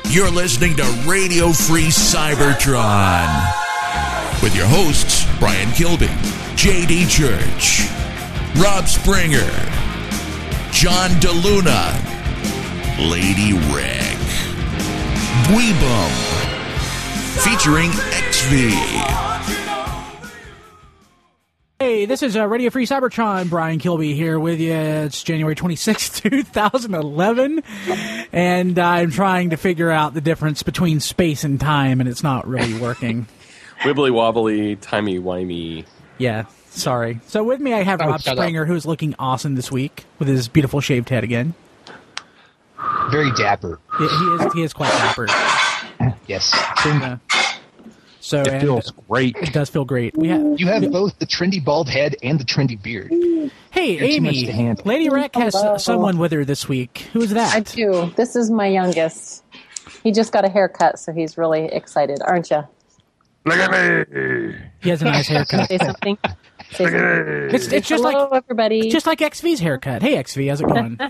You're listening to Radio Free Cybertron with your hosts, Brian Kilby, J.D. Church, Rob Springer, John DeLuna, Lady Reg, Dweebum, featuring XV. Hey, this is Radio Free Cybertron. Brian Kilby here with you. It's January 26, 2011, and I'm trying to figure out the difference between space and time, and it's not really working. Wibbly wobbly, timey wimey. Yeah, sorry. So with me I have Rob Springer, who's looking awesome this week with his beautiful shaved head again. Very dapper. He is quite dapper. Yes. So it feels great. It does feel great. You have both the trendy bald head and the trendy beard. Hey, Amy, Lady Rec has someone with her this week. Who is that? I do. This is my youngest. He just got a haircut, so he's really excited, aren't you? Look at me. He has a nice haircut. Say something. Say something. It's just Hello, like everybody. Just like XV's haircut. Hey, XV, how's it going?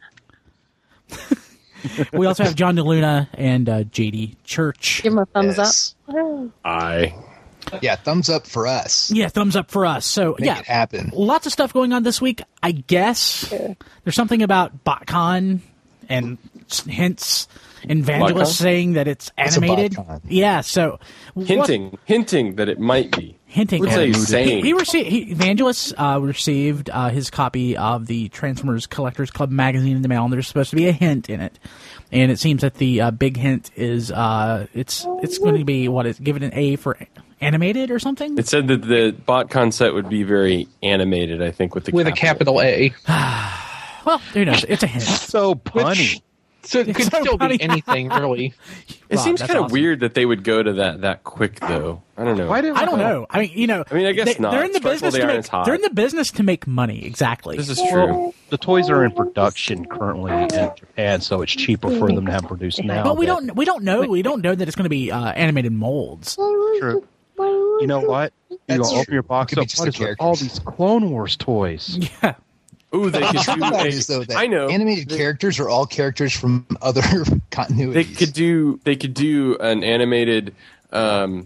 We also have John DeLuna and JD Church. Give him a thumbs up. Aye. Yeah, thumbs up for us. Yeah, thumbs up for us. So Make it happen. Lots of stuff going on this week. I guess there's something about BotCon and hints. Evangelist saying that it's animated. Yeah, so hinting that it might be. Hinting. Evangelist received his copy of the Transformers Collectors Club magazine in the mail, and there's supposed to be a hint in it. And it seems that the big hint is it's going to be give it an A for animated or something. It said that the BotCon set would be very animated. I think with a capital A. Well, who knows? It's a hint. So punny. So it could still be anything, really. It seems kind of weird that they would go to that quick, though. I don't know. I don't know. I mean, I guess not. They're in the business to make money. Exactly. This is true. The toys are in production currently in Japan, so it's cheaper for them to have produced now. But we don't know. We don't know that it's going to be animated molds. True. You know what? You open your box up. What is with all these Clone Wars toys? Yeah. Ooh, they could do. I know. Animated characters are all characters from other continuities. They could do an animated. Well,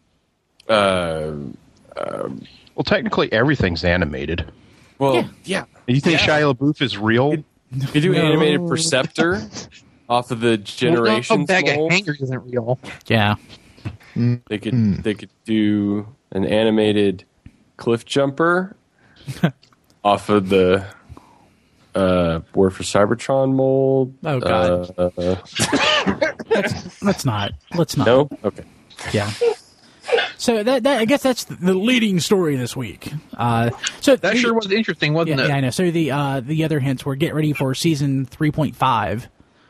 technically, everything's animated. Well, yeah. You think Shia LaBeouf is real? You could do animated Perceptor off of the Generations bag of mold. hangers isn't real. Yeah. They could do an animated Cliff Jumper off of the War for Cybertron mold. Oh God! Let's not. No. Okay. Yeah. So that I guess that's the leading story this week. So that sure was interesting, wasn't it? Yeah, I know. So the other hints were get ready for season 3.5.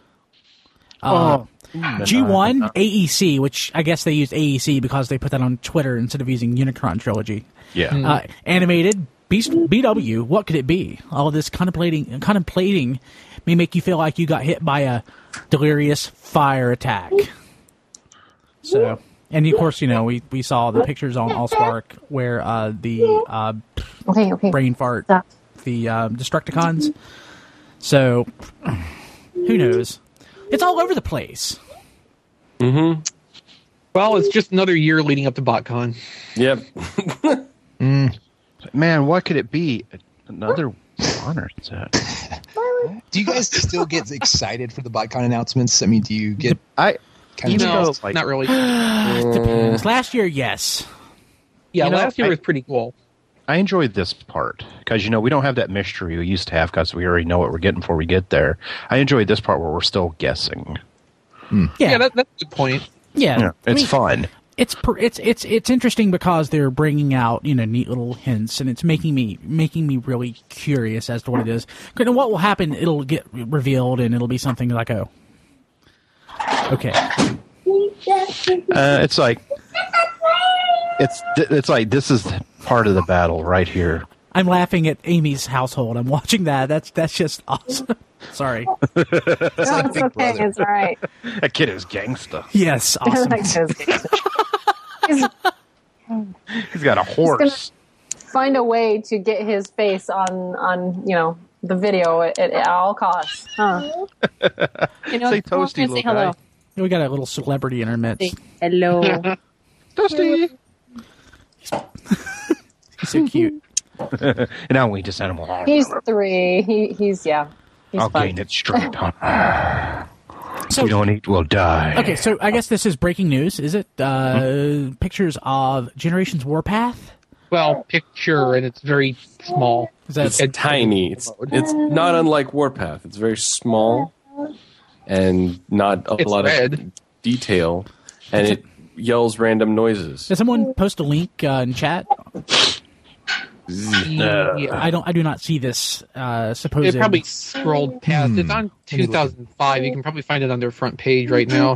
G1 AEC, which I guess they used AEC because they put that on Twitter instead of using Unicron Trilogy. Yeah. Animated Beast BW. What could it be? All of this contemplating may make you feel like you got hit by a delirious fire attack. So, and of course, we saw the pictures on AllSpark where the brain fart, the Destructicons. So, who knows? It's all over the place. Mm-hmm. Well, it's just another year leading up to BotCon. Yep. Man, what could it be? Another honor set. Do you guys still get excited for the BotCon announcements? I mean, do you get... not really. Depends. Last year, yes. Yeah, last year was pretty cool. I enjoyed this part because, we don't have that mystery we used to have because we already know what we're getting before we get there. I enjoyed this part where we're still guessing. Yeah, that's a good point. Yeah. It's fun. It's interesting because they're bringing out neat little hints, and it's making me really curious as to what it is. And what will happen? It'll get revealed, and it'll be something like, oh, okay. It's like this is part of the battle right here. I'm laughing at Amy's household. I'm watching that. That's just awesome. Sorry. It's okay. It's all right. That kid is gangsta. Yes, awesome. He's got a horse. Find a way to get his face on the video at all costs. Huh? Say toasty, little guy. We got a little celebrity in our midst. Hello. Dusty. He's so cute. And now we just animal. He's 3. He's I'll fun. gain it straight on. So We don't eat, we'll die. okay, so I guess this is breaking news. Is it pictures of Generations Warpath? Well, picture, and it's very small. Is that It's tiny. It's not unlike Warpath. It's very small and not a It's lot red. of detail, and it yells random noises. Did someone post a link in chat? Yeah. I do not see this supposed. It probably scrolled past. It's on 2005. You can probably find it on their front page right now.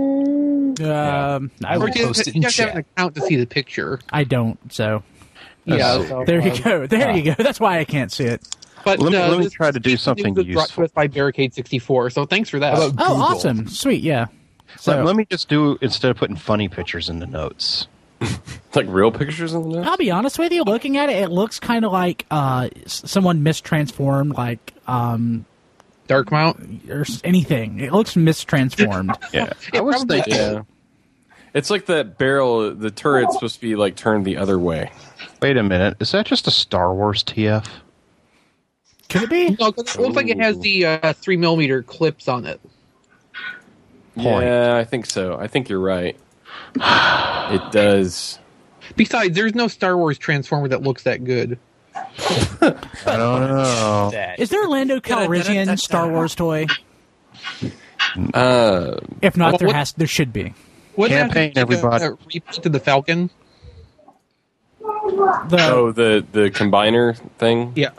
I, Or would- you post it in have to have an chat. account to see the picture. I don't. So Yeah. So, there you go. There you go. That's why I can't see it. But Let me this try to do something news was brought to useful. us by Barricade 64. So thanks for that. How about Oh, Google? awesome, sweet, yeah. So Let me just do, instead of putting funny pictures in the notes. Like real pictures in there. I'll be honest with you. Looking at it, it looks kind of like someone mistransformed, like Dark Mount. or anything. It looks mistransformed. Yeah. I was probably- thinking, Yeah. It's like that barrel. The turret's supposed to be like turned the other way. wait a minute, is that just a Star Wars TF? Could it be? No, 'cause it looks like it has the 3mm clips on it. Point. Yeah, I think so. I think you're right. It does. Besides, there's no Star Wars Transformer that looks that good. I don't know. Is there a Lando Calrissian Star Wars toy? If not, Well, there should be. What Campaign, everybody. Repeat to the Falcon. Oh, the combiner thing. Yeah.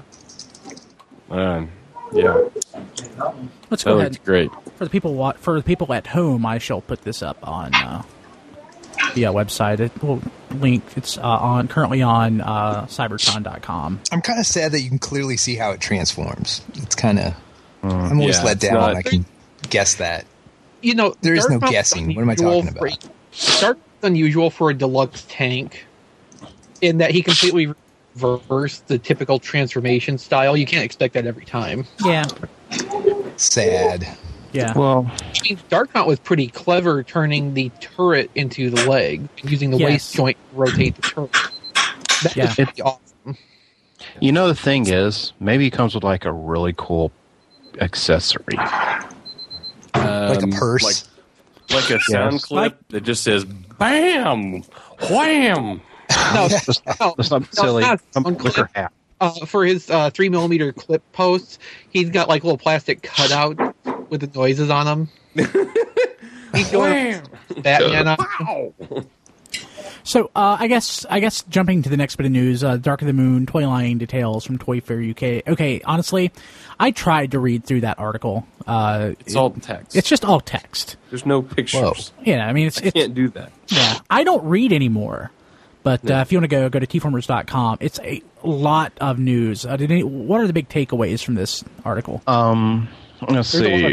Yeah, Let's that go looks ahead. great. For the people at home, I shall put this up on the website. It will link. It's currently on cybertron.com. I'm kind of sad that you can clearly see how it transforms. It's kind of. I'm always Yeah, let it's down not- when I can guess that. You know, There is no Dark Mount's guessing. What am I unusual talking about? Dark Mount's unusual for a deluxe tank in that he completely reversed the typical transformation style. You can't expect that every time. Yeah, Sad. yeah. Well, I mean, Dark Mount was pretty clever turning the turret into the leg and using the Yes. waist joint to rotate the turret. That Yeah. was pretty awesome. you know the thing is, maybe it comes with like a really cool accessory. Like a purse. Like a sound Yes. clip that just says "Bam, wham." No, Let's not be no, silly. it's not Some clicker hat. for his 3mm clip posts, he's got like little plastic cutouts with the noises on them. He's going Batman on them. So I guess jumping to the next bit of news, Dark of the Moon toy line details from Toy Fair UK. Okay, honestly, I tried to read through that article. It's all text. It's just all text. There's no pictures. Yeah, I mean it's Can't do that. yeah. I don't read anymore. But if you want to go to tformers.com, it's a lot of news. What are the big takeaways from this article? Let's There's a lot see.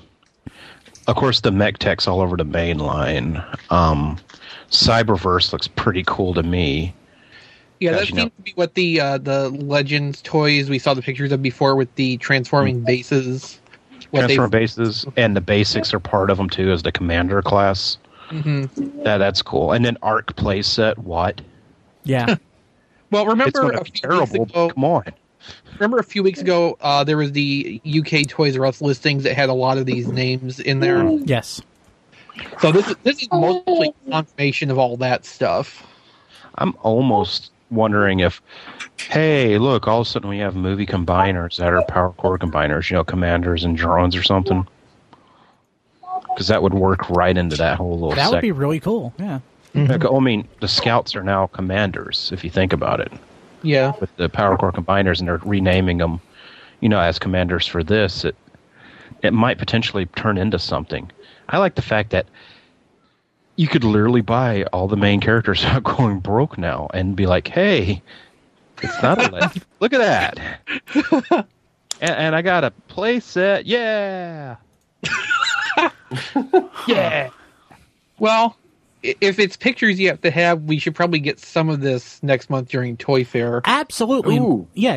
Of course, the mech tech's all over the main line. Cyberverse looks pretty cool to me. Yeah, that Gosh, you know. seems to be what the Legends toys we saw the pictures of before with the transforming bases. What Transformer they- bases and the basics are part of them too, as the commander class. Mhm. That's cool. And then Arc playset. What? Yeah. Well, It's remember gonna a be few terrible. weeks ago? Come on. Remember a few weeks ago, there was the UK Toys R Us listings that had a lot of these names in there. Yes. So this is mostly confirmation of all that stuff. I'm almost wondering if, hey, look, all of a sudden we have movie combiners that are power core combiners, commanders and drones or something. Because that would work right into that whole little That would be segment. really cool. Yeah. I mean, the scouts are now commanders, if you think about it. Yeah. With the power core combiners, and they're renaming them, as commanders for this. It might potentially turn into something. I like the fact that you could literally buy all the main characters without going broke now and be like, hey, it's not a legend. Look at that. and I got a play set. Yeah. Yeah. Well, if it's pictures you have to have, we should probably get some of this next month during Toy Fair. Absolutely. Ooh. Yeah.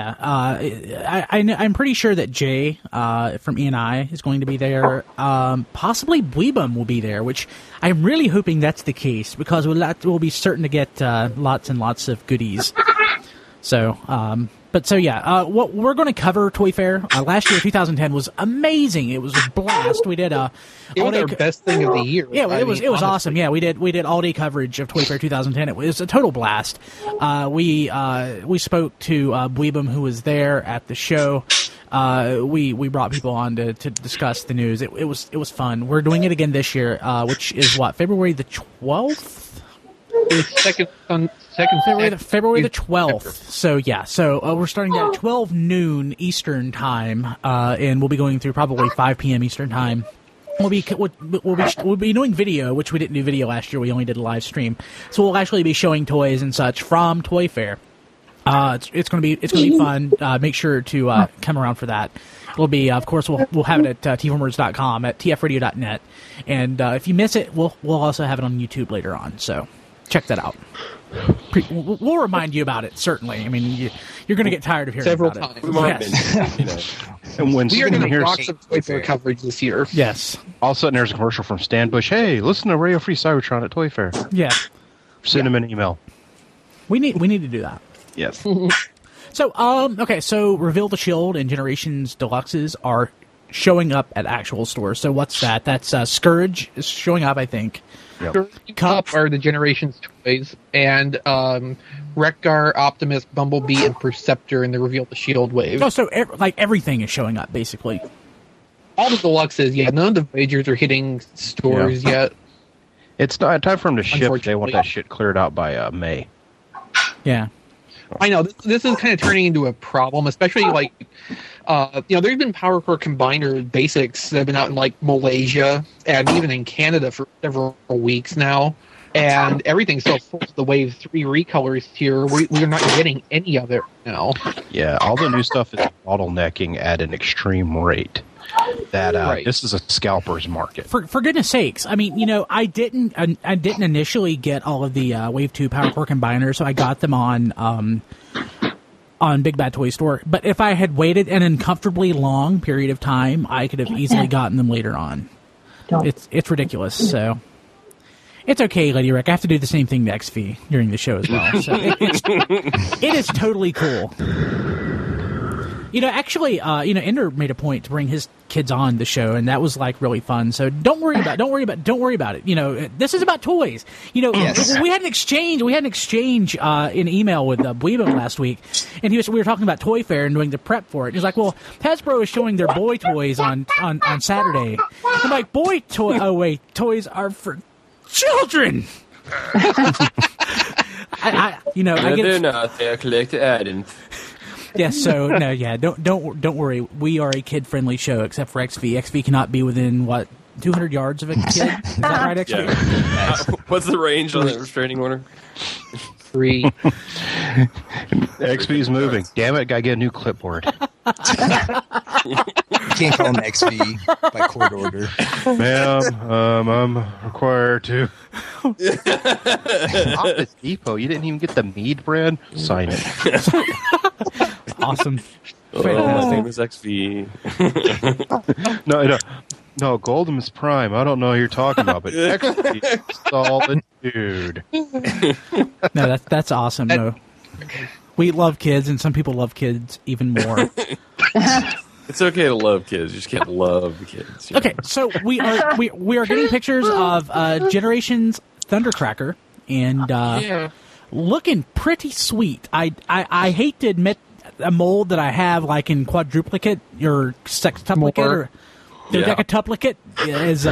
I'm pretty sure that Jay from E&I is going to be there. Possibly Weebum will be there, which I'm really hoping that's the case because we'll be certain to get lots and lots of goodies. So, what we're going to cover Toy Fair. Last year, 2010 was amazing. It was a blast. We did It was our best thing of the year. Yeah, it was honestly. awesome. Yeah, we did all day coverage of Toy Fair 2010. It was a total blast. We spoke to Weebum, who was there at the show. We brought people on to discuss the news. It was fun. We're doing it again this year, which is February the 12th. It was February the 12th. So we're starting at 12 noon Eastern time, and we'll be going through probably 5 p.m. Eastern time. We'll be doing video, which we didn't do video last year. We only did a live stream. So we'll actually be showing toys and such from Toy Fair. It's gonna be fun. Make sure to come around for that. It'll be, of course, we'll have it at tformers.com, at tfradio.net, and if you miss it, we'll also have it on YouTube later on. So check that out. We'll remind you about it, certainly. I mean, you're going to get tired of hearing Several about times. it. We might Yes. And when We are going to here's rock some Toy Fair coverage this year. Yes. all of a sudden there's a commercial from Stan Bush. Hey, listen to Radio Free Cybertron at Toy Fair. Yeah. Send him an email. We need to do that. Yes. So, okay, so Reveal the Shield and Generations Deluxes are showing up at actual stores. So what's that? That's Scourge is showing up, I think. Yep. Cup are the Generations toys, and Wreck-Gar, Optimus, Bumblebee, and Perceptor in the Reveal the Shield wave. Oh, so everything is showing up, basically. All the deluxes, yeah. None of the Voyagers are hitting stores yet. It's not time for them to ship. They want Unfortunately. that shit cleared out by May. Yeah. I know this is kind of turning into a problem, especially there's been Power Core Combiner basics that have been out in like Malaysia and even in Canada for several weeks now, and everything's so full of the Wave 3 recolors here. We're not getting any of it now. Yeah, all the new stuff is bottlenecking at an extreme rate. That Right. This is a scalper's market. For goodness sakes, I mean, I didn't initially get all of the Wave 2 Power Core Combiners, so I got them on Big Bad Toy Store. But if I had waited an uncomfortably long period of time, I could have easily gotten them later on. It's ridiculous. So it's okay, Lady Rick. I have to do the same thing to XV during the show as well. So it is totally cool. Actually, Ender made a point to bring his kids on the show, and that was like really fun. So don't worry about it. This is about toys. Yes. We had an exchange in email with Weebum last week, and we were talking about Toy Fair and doing the prep for it. He's like, "Well, Hasbro is showing their boy toys on Saturday." I'm like, toys are for children. I get they're not. They're collected items. Yes, so no, yeah, don't worry. We are a kid-friendly show, except for XV. XV cannot be within 200 yards of a kid. Is that right, XV? Yeah. What's the range on that restraining order? 3. XP's moving. Damn it, gotta get a new clipboard. You can't call him XV by court order. Ma'am, I'm required to. Office Depot, you didn't even get the Mead brand? Sign it. Awesome. My name is XV. No, Goldemus Prime. I don't know who you're talking about, but XP is solid dude. No, that's awesome. No, we love kids, and some people love kids even more. It's okay to love kids. You just can't love the kids. You know? Okay, so we are getting pictures of Generations Thundercracker, and looking pretty sweet. I hate to admit a mold that I have, like in quadruplicate or sextuplicate or decatuplicate is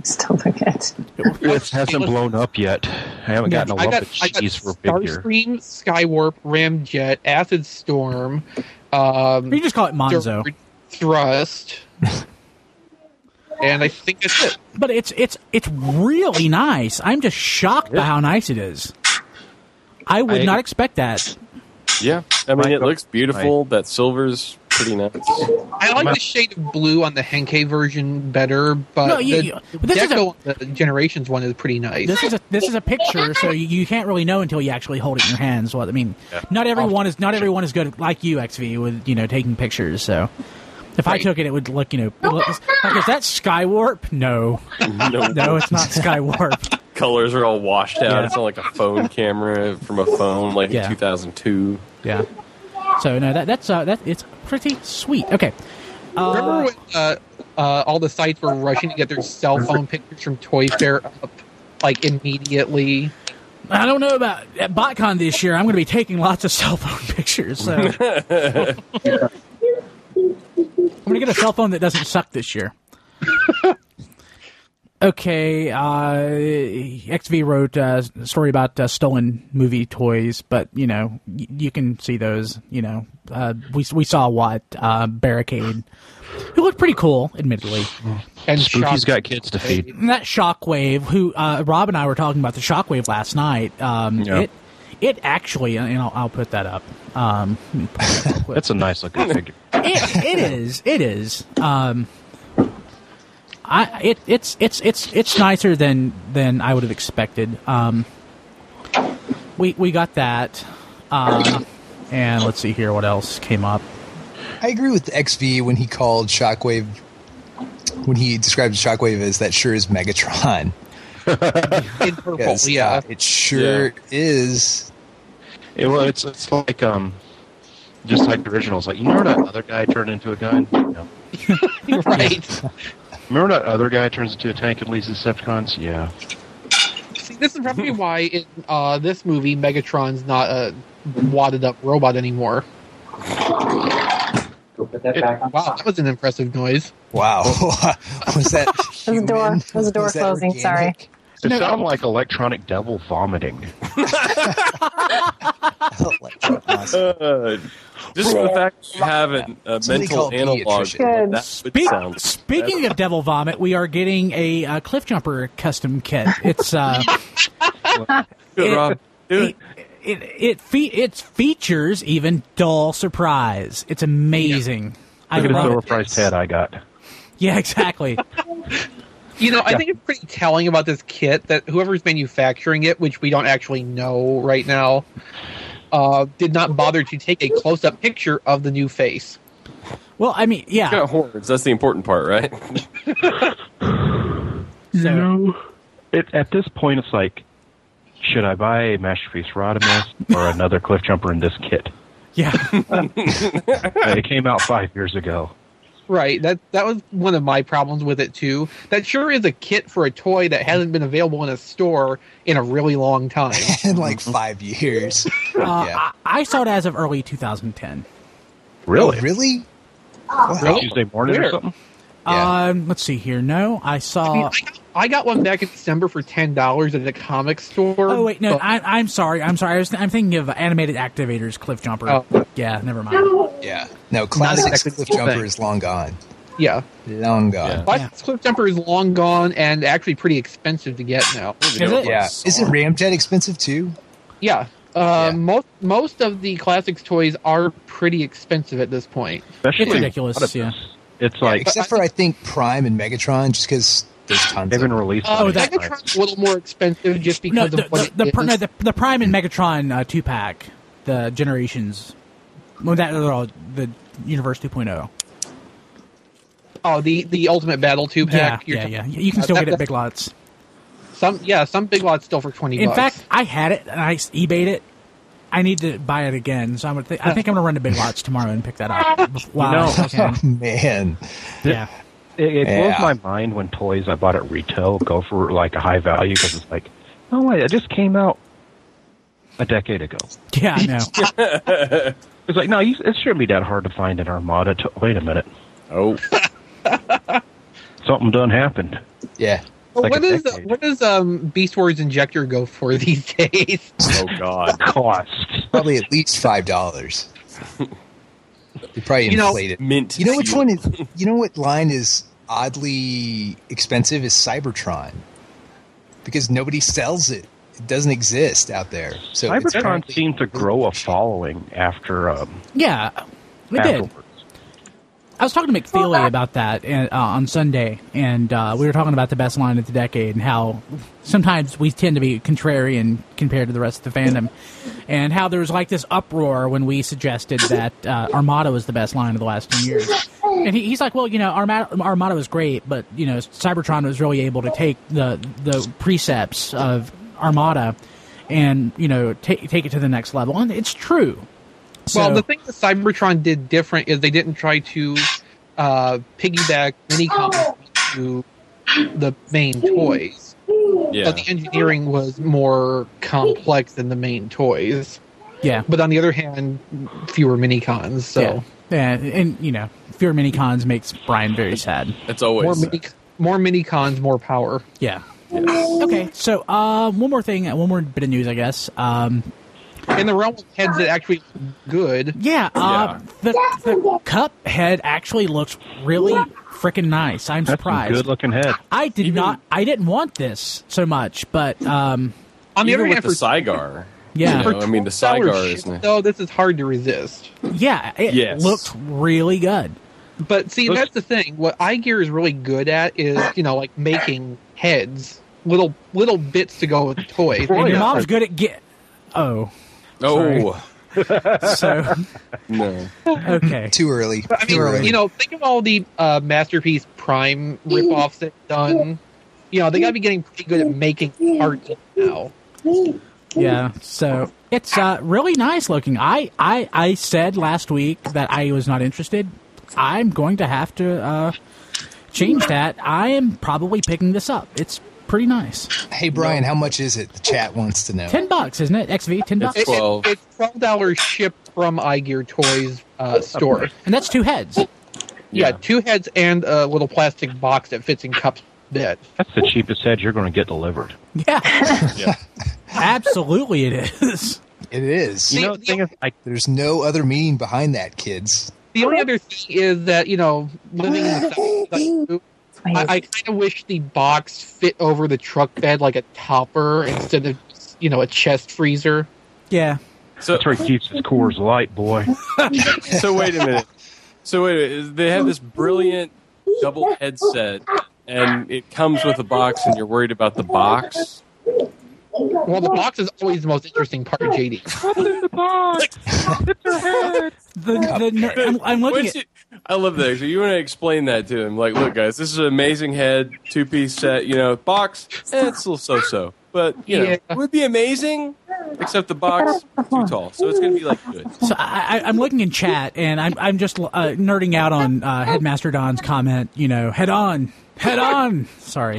It hasn't blown up yet. I haven't gotten a lump of cheese for a big year. Starscream, Skywarp, Ramjet, Acid Storm. You just call it Monzo. Thrust. And I think that's it. But it's really nice. I'm just shocked by how nice it is. I would not expect that. Yeah, I mean, it looks beautiful. That silver's pretty nice. I like the shade of blue on the Henkei version better, but No, the this is deco on the Generations one is pretty nice. This is a picture, so you can't really know until you actually hold it in your hands. Well, I mean, not everyone is good like you, XV, with taking pictures. So if I took it, it would look like, is that Skywarp? No, no, it's not Skywarp. Colors are all washed out. Yeah. It's not like a phone camera from a phone like in 2002. Yeah. So no, that's it's pretty sweet. Okay. Remember when all the sites were rushing to get their cell phone pictures from Toy Fair up like immediately? I don't know about at BotCon this year. I'm going to be taking lots of cell phone pictures. So I'm going to get a cell phone that doesn't suck this year. Okay, XV wrote a story about stolen movie toys, but, you can see those, we saw Barricade, who looked pretty cool, admittedly. And Spooky's got kids to feed. And that Shockwave, who, Rob and I were talking about the Shockwave last night, it actually, and I'll put that up. That's a nice looking figure. It is. It's nicer than I would have expected. We got that, and let's see here what else came up. I agree with XV when he called Shockwave, when he described Shockwave as that sure is Megatron. In purple, yeah, it sure is. It's like just like the originals. Like, you remember that other guy turned into a gun? No. Right. Remember that other guy turns into a tank and leads the Decepticons? Yeah. See, this is probably why in this movie Megatron's not a wadded up robot anymore. Wow, that was an impressive noise. Wow. Was that It was a door closing, sorry. It sounded like electronic devil vomiting. Just the fact you have a mental analog. Speaking of devil vomit, we are getting a Cliff Jumper custom kit. It's Good, Rob. Do it. It features even dull surprise. It's amazing. Look at the overpriced head I got. Yeah, exactly. I think it's pretty telling about this kit that whoever's manufacturing it, which we don't actually know right now, did not bother to take a close-up picture of the new face. Well, I mean, yeah. Got horns. That's the important part, right? At this point, it's like, should I buy a Masterpiece Rodimus or another Cliff Jumper in this kit? Yeah. It came out 5 years ago. Right, that was one of my problems with it too. That sure is a kit for a toy that hasn't been available in a store in a really long time. In like 5 years. I saw it as of early 2010. Really? Oh, really? Really? Tuesday morning or something? Yeah. Let's see here. No, I saw. I got one back in December for $10 at a comic store. Oh wait, no, I'm sorry. I'm thinking of Animated Activators Cliff Jumper. Oh. Yeah, never mind. Yeah. No, Classics Cliff Jumper is long gone. Yeah. Long gone. Yeah. Classics Cliff Jumper is long gone and actually pretty expensive to get now. Is it? Yeah. Isn't Ramjet expensive too? Yeah. Most of the Classics toys are pretty expensive at this point. Especially It's ridiculous, yeah. It's like Except for, I think, Prime and Megatron, just because there's tons they've of been released. Megatron's a little more expensive just because of what it is. The Prime and Megatron 2-pack, the Generations, the Universe 2.0. Oh, the Ultimate Battle 2-pack. Yeah. You can still get it at Big Lots. Some Big Lots still for $20. In fact, I had it and I eBayed it. I need to buy it again, so I think I'm going to run to Big Lots tomorrow and pick that up. Wow, Oh, man. Yeah. It blows my mind when toys I bought at retail go for like a high value because it's like, oh wait, it just came out a decade ago. Yeah, I know. It's like, no, it shouldn't be that hard to find an Armada. Wait a minute. Oh. Something done happened. Yeah. Well, Like what does Beast Wars Injector go for these days? Oh, God. Cost. Probably at least $5. They probably inflated. Mint. You know which one is? You know what line is oddly expensive is Cybertron, because nobody sells it. It doesn't exist out there. So Cybertron seemed to grow a following after. Yeah, it did. Afterwards. I was talking to McFeely about that on Sunday, and we were talking about the best line of the decade and how sometimes we tend to be contrarian compared to the rest of the fandom, and how there was like this uproar when we suggested that Armada was the best line of the last 10 years. And he's like, well, Armada was great, but, Cybertron was really able to take the precepts of Armada and, take it to the next level. And it's true. Well, the thing that Cybertron did different is they didn't try to piggyback mini-comics to the main toys. Yeah. So the engineering was more complex than the main toys. Yeah. But on the other hand, fewer mini-cons. So. Yeah, and, fewer mini-cons makes Brian very sad. It's always more mini-cons, more power. Yeah. Yes. Okay, so one more thing, one more bit of news, I guess. In the realm of heads that actually look good. The Cup head actually looks really freaking nice. I'm surprised. Good looking head. I didn't want this so much, but on the other hand, the Cygar. Yeah. the Cygar is nice. So this is hard to resist. Yeah, it looks really good. But see, that's the thing. What iGear is really good at is, like making heads, little bits to go with the toys. And your mom's good at Oh. So No. Okay. Too early. I mean, think of all the Masterpiece Prime ripoffs they've done. They got to be getting pretty good at making parts now. Yeah, so it's really nice looking. I said last week that I was not interested. I'm going to have to change that. I am probably picking this up. It's pretty nice. Hey, Brian, how much is it? The chat wants to know. $10, isn't it? XV, $10. It's 12. It's $12 shipped from iGear Toys store. And that's two heads. Yeah, two heads and a little plastic box that fits in Cup's bed. That's the cheapest head you're going to get delivered. Yeah. Absolutely it is. It is. The thing is, there's no other meaning behind that, kids. The only other thing is that, living in the South, I kind of wish the box fit over the truck bed like a topper instead of, a chest freezer. Yeah. So that's where he keeps his Coors Light, boy. So wait a minute. They have this brilliant double headset, and it comes with a box, and you're worried about the box? Well, the box is always the most interesting part of JD. The box? It's her head. I'm looking at... I love that. So you want to explain that to him. Like, look, guys, this is an amazing head, two-piece set. Box, it's a little so-so. But, it would be amazing, except the box, too tall. So it's going to be, good. So I'm looking in chat, and I'm just nerding out on Headmaster Don's comment, head on. Sorry.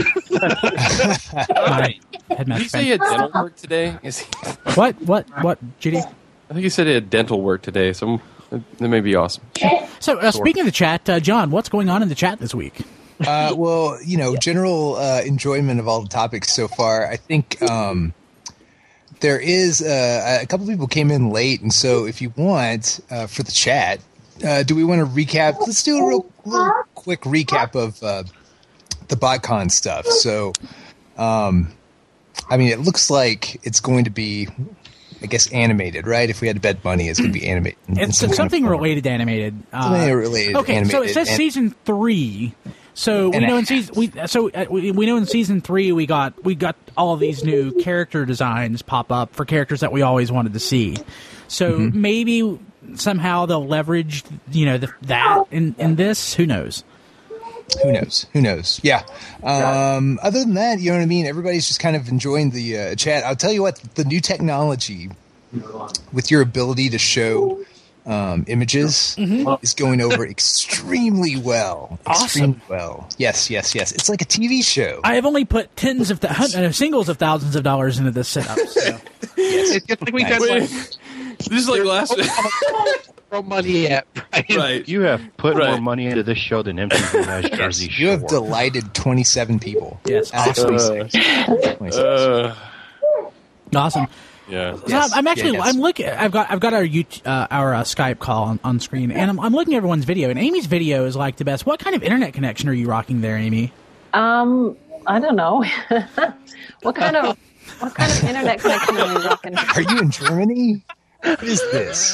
Did he say he had dental work today? What, GD? I think he said he had dental work today, so that may be awesome. So, speaking of the chat, John, what's going on in the chat this week? Well, general enjoyment of all the topics so far. I think there is a couple people came in late, and so if you want for the chat, do we want to recap? Let's do a real quick recap of the BotCon stuff. So, it looks like it's going to be, I guess, animated, right? If we had to bet money, it's going to be animated. It's something related to animated. Something related to animated. So it says season 3. So we know in season 3 we got all these new character designs pop up for characters that we always wanted to see. So maybe somehow they'll leverage that in this. Who knows? Who knows? Yeah. Other than that, you know what I mean? Everybody's just kind of enjoying the chat. I'll tell you what, the new technology with your ability to show images is going over extremely well. Awesome. Extremely well. Yes. It's like a TV show. I have only put singles of thousands of dollars into this setup. So. Yes. It's just like we got This is like last throw money at, Brian. Right. You have put more money into this show than MTV has Jersey Shore. You have delighted 27 people. Yes. Actually, 26. Awesome. Yeah. So Yes. I'm actually Yes. I'm looking. I've got our Skype call on screen, and I'm looking at everyone's video. And Amy's video is like the best. What kind of internet connection are you rocking there, Amy? I don't know. What kind of internet connection are you rocking? Are you in Germany? What is this?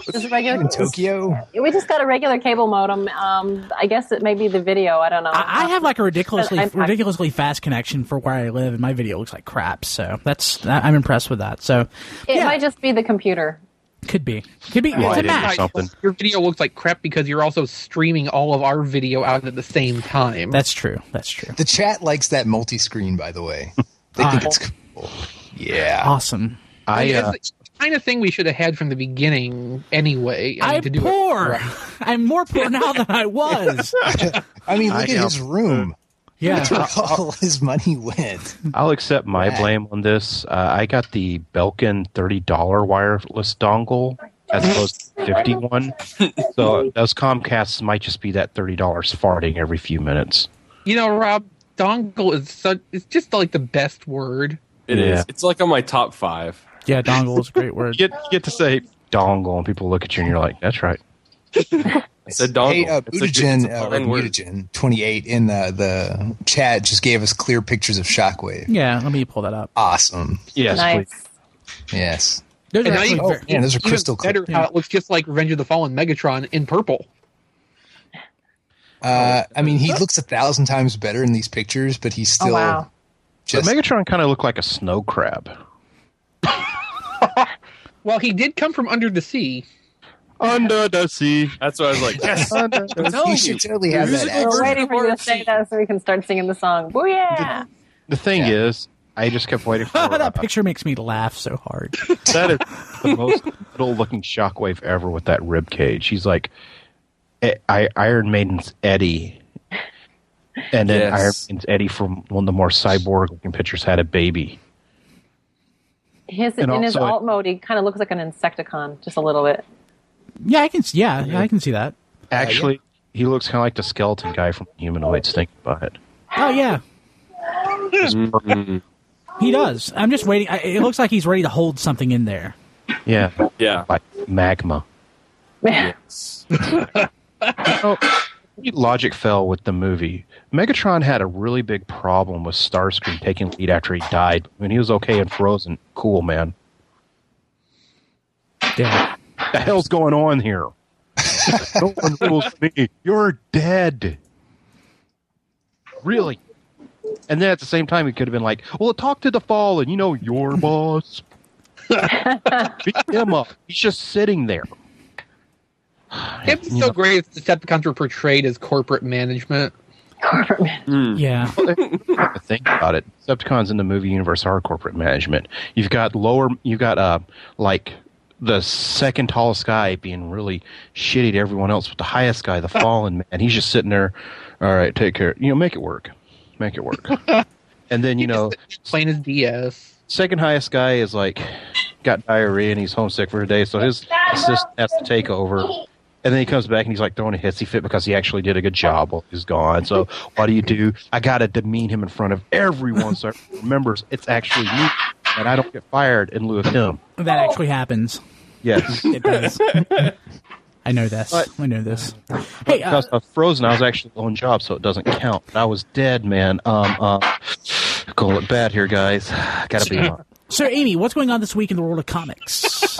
Just regular. In Tokyo? We just got a regular cable modem. I guess it may be the video. I don't know. I have like a ridiculously I'm fast connection for where I live, and my video looks like crap. So I'm impressed with that. So It might just be the computer. Could be. It's a Lighting or Mac. something. Your video looks like crap because you're also streaming all of our video out at the same time. That's true. The chat likes that multi-screen, by the way. They think it's cool. Yeah. Awesome. It's the kind of thing we should have had from the beginning anyway. I'm poor. I'm more poor now than I was. I mean, look at his room. Yeah. That's where all his money went. I'll accept my blame on this. I got the Belkin $30 wireless dongle as opposed to $51. So those Comcasts might just be that $30 farting every few minutes. You know, Rob, dongle it's just like the best word. It is. It's like on my top 5. Yeah, dongle is a great word. You get to say dongle, and people look at you and you're like, that's right. It's a dongle. Hey, It's a fine word. Mutagen 28 in the chat just gave us clear pictures of Shockwave. Yeah, let me pull that up. Awesome. Yes, Nice. please. Yes. Those are And actually very- Man, those are Even crystal better clear. how it looks just like Revenge of the Fallen Megatron in purple. I mean, he looks 1,000 times better in these pictures, but he's still wow. But just. Megatron kind of looked like a snow crab. Well, he did come from under the sea. Under the sea. That's why I was like, yes. I'm He telling you. should totally have that Musical accent. We're version waiting of for you to Archie. say that so we can start singing the song. Booyah! The thing is, I just kept waiting for that picture makes me laugh so hard. that is the most middle-looking Shockwave ever with that rib cage. He's like Iron Maiden's Eddie, and then Yes. Iron Maiden's Eddie from one of the more cyborg-looking pictures had a baby. In And his also- alt mode, he kind of looks like an Insecticon, just a little bit. Yeah, I can see that. Actually, he looks kind of like the skeleton guy from Humanoids. Think about it. Oh yeah, he does. I'm just waiting. It looks like he's ready to hold something in there. Yeah, Yeah. like magma. Yes. Logic fell with the movie. Megatron had a really big problem with Starscream taking lead after he died. I mean, he was okay in Frozen. Cool, man. Yeah. The hell's going on here? No one rules me. You're dead. Really? And then at the same time, he could have been like, well, talk to the Fallen. You know, your boss. Beat him up. He's just sitting there. It'd be so great if the Decepticons were portrayed as corporate management. Yeah. Think about it. Decepticons in the movie universe are corporate management. You've got like the second tallest guy being really shitty to everyone else, but the highest guy, the Fallen Man, he's just sitting there. All right, take care. Make it work. Make it work. And then Plain as DS. second highest guy is like got diarrhea and he's homesick for a day, so his assistant has to take over. And then he comes back and he's like throwing a hissy fit because he actually did a good job while he's gone. So what do? I got to demean him in front of everyone so everyone remembers it's actually me and I don't get fired in lieu of him. That actually happens. Yes. It does. I know this. I know this. Hey, Because I was frozen, I was actually on job, so it doesn't count. But I was dead, man. Gonna look bad here, guys. Gotta be on. so Amy, what's going on this week in the world of comics?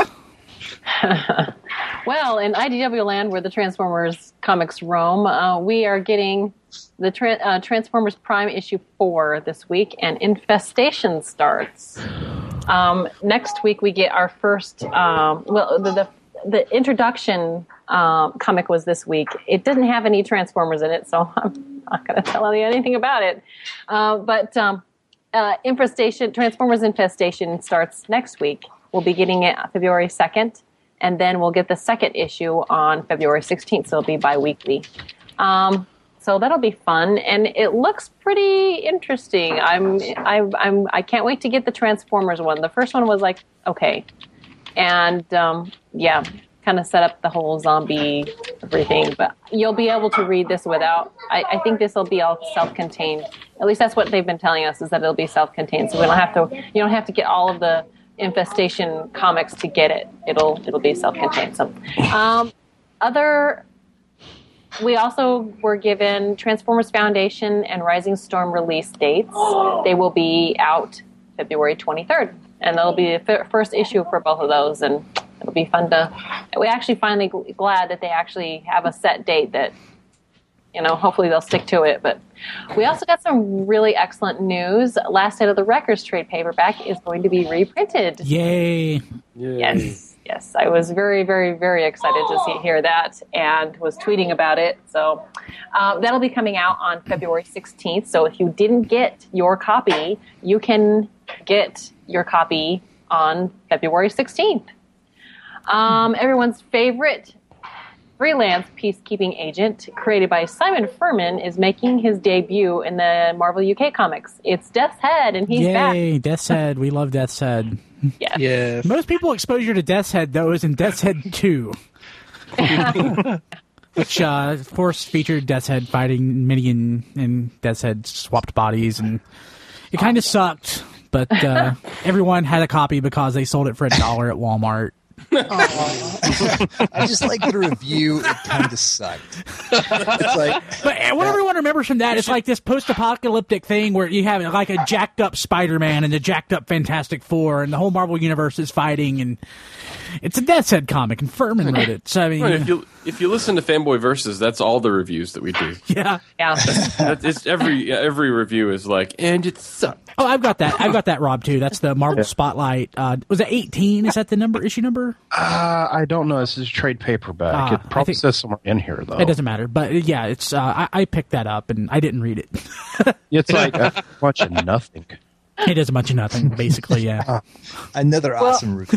Well, in IDW land, where the Transformers comics roam, we are getting the Transformers Prime issue 4 this week, and Infestation starts. Next week, we get our first. The introduction comic was this week. It didn't have any Transformers in it, so I'm not going to tell you anything about it. But Transformers Infestation starts next week. We'll be getting it February 2nd. And then we'll get the second issue on February 16th, so it'll be bi-weekly. So that'll be fun, and it looks pretty interesting. I can't wait to get the Transformers one. The first one was like okay, and kind of set up the whole zombie everything. But you'll be able to read this without. I think this will be all self-contained. At least that's what they've been telling us, is that it'll be self-contained. So we don't have to. You don't have to get all of the Infestation comics to get it. It'll be self-contained. So, we also were given Transformers Foundation and Rising Storm release dates. They will be out February 23rd, and that'll be the first issue for both of those, and it'll it'll be fun to. We actually finally glad that they actually have a set date that, hopefully they'll stick to it. But we also got some really excellent news. Last Night of the Wreckers trade paperback is going to be reprinted. Yay! Yes, I was very, very, very excited to hear that and was tweeting about it. So that'll be coming out on February 16th. So if you didn't get your copy, you can get your copy on February 16th. Everyone's favorite freelance peacekeeping agent, created by Simon Furman, is making his debut in the Marvel UK comics. It's Death's Head, and he's back. Yay, Death's Head. We love Death's Head. Yes. Most people exposure to Death's Head, though, is in Death's Head 2. Which, of course, featured Death's Head fighting Midian and Death's Head swapped bodies, and it kind of sucked, but everyone had a copy because they sold it for $1 at Walmart. I just like the review. It kind of sucked. It's like, but what everyone remembers from that is like this post-apocalyptic thing where you have like a jacked-up Spider-Man and a jacked-up Fantastic Four, and the whole Marvel universe is fighting, and it's a Death's Head comic, and Furman wrote it. So I mean, if you listen to Fanboy Versus, that's all the reviews that we do. Yeah. It's every review is like, and it sucked. Oh, I've got that, Rob, too. That's the Marvel Spotlight. Was it 18? Is that the issue number? I don't know. This is trade paperback. It probably says somewhere in here, though. It doesn't matter. But yeah, it's I picked that up, and I didn't read it. It's like a bunch of nothing. It is a bunch of nothing, basically, yeah. Another awesome review.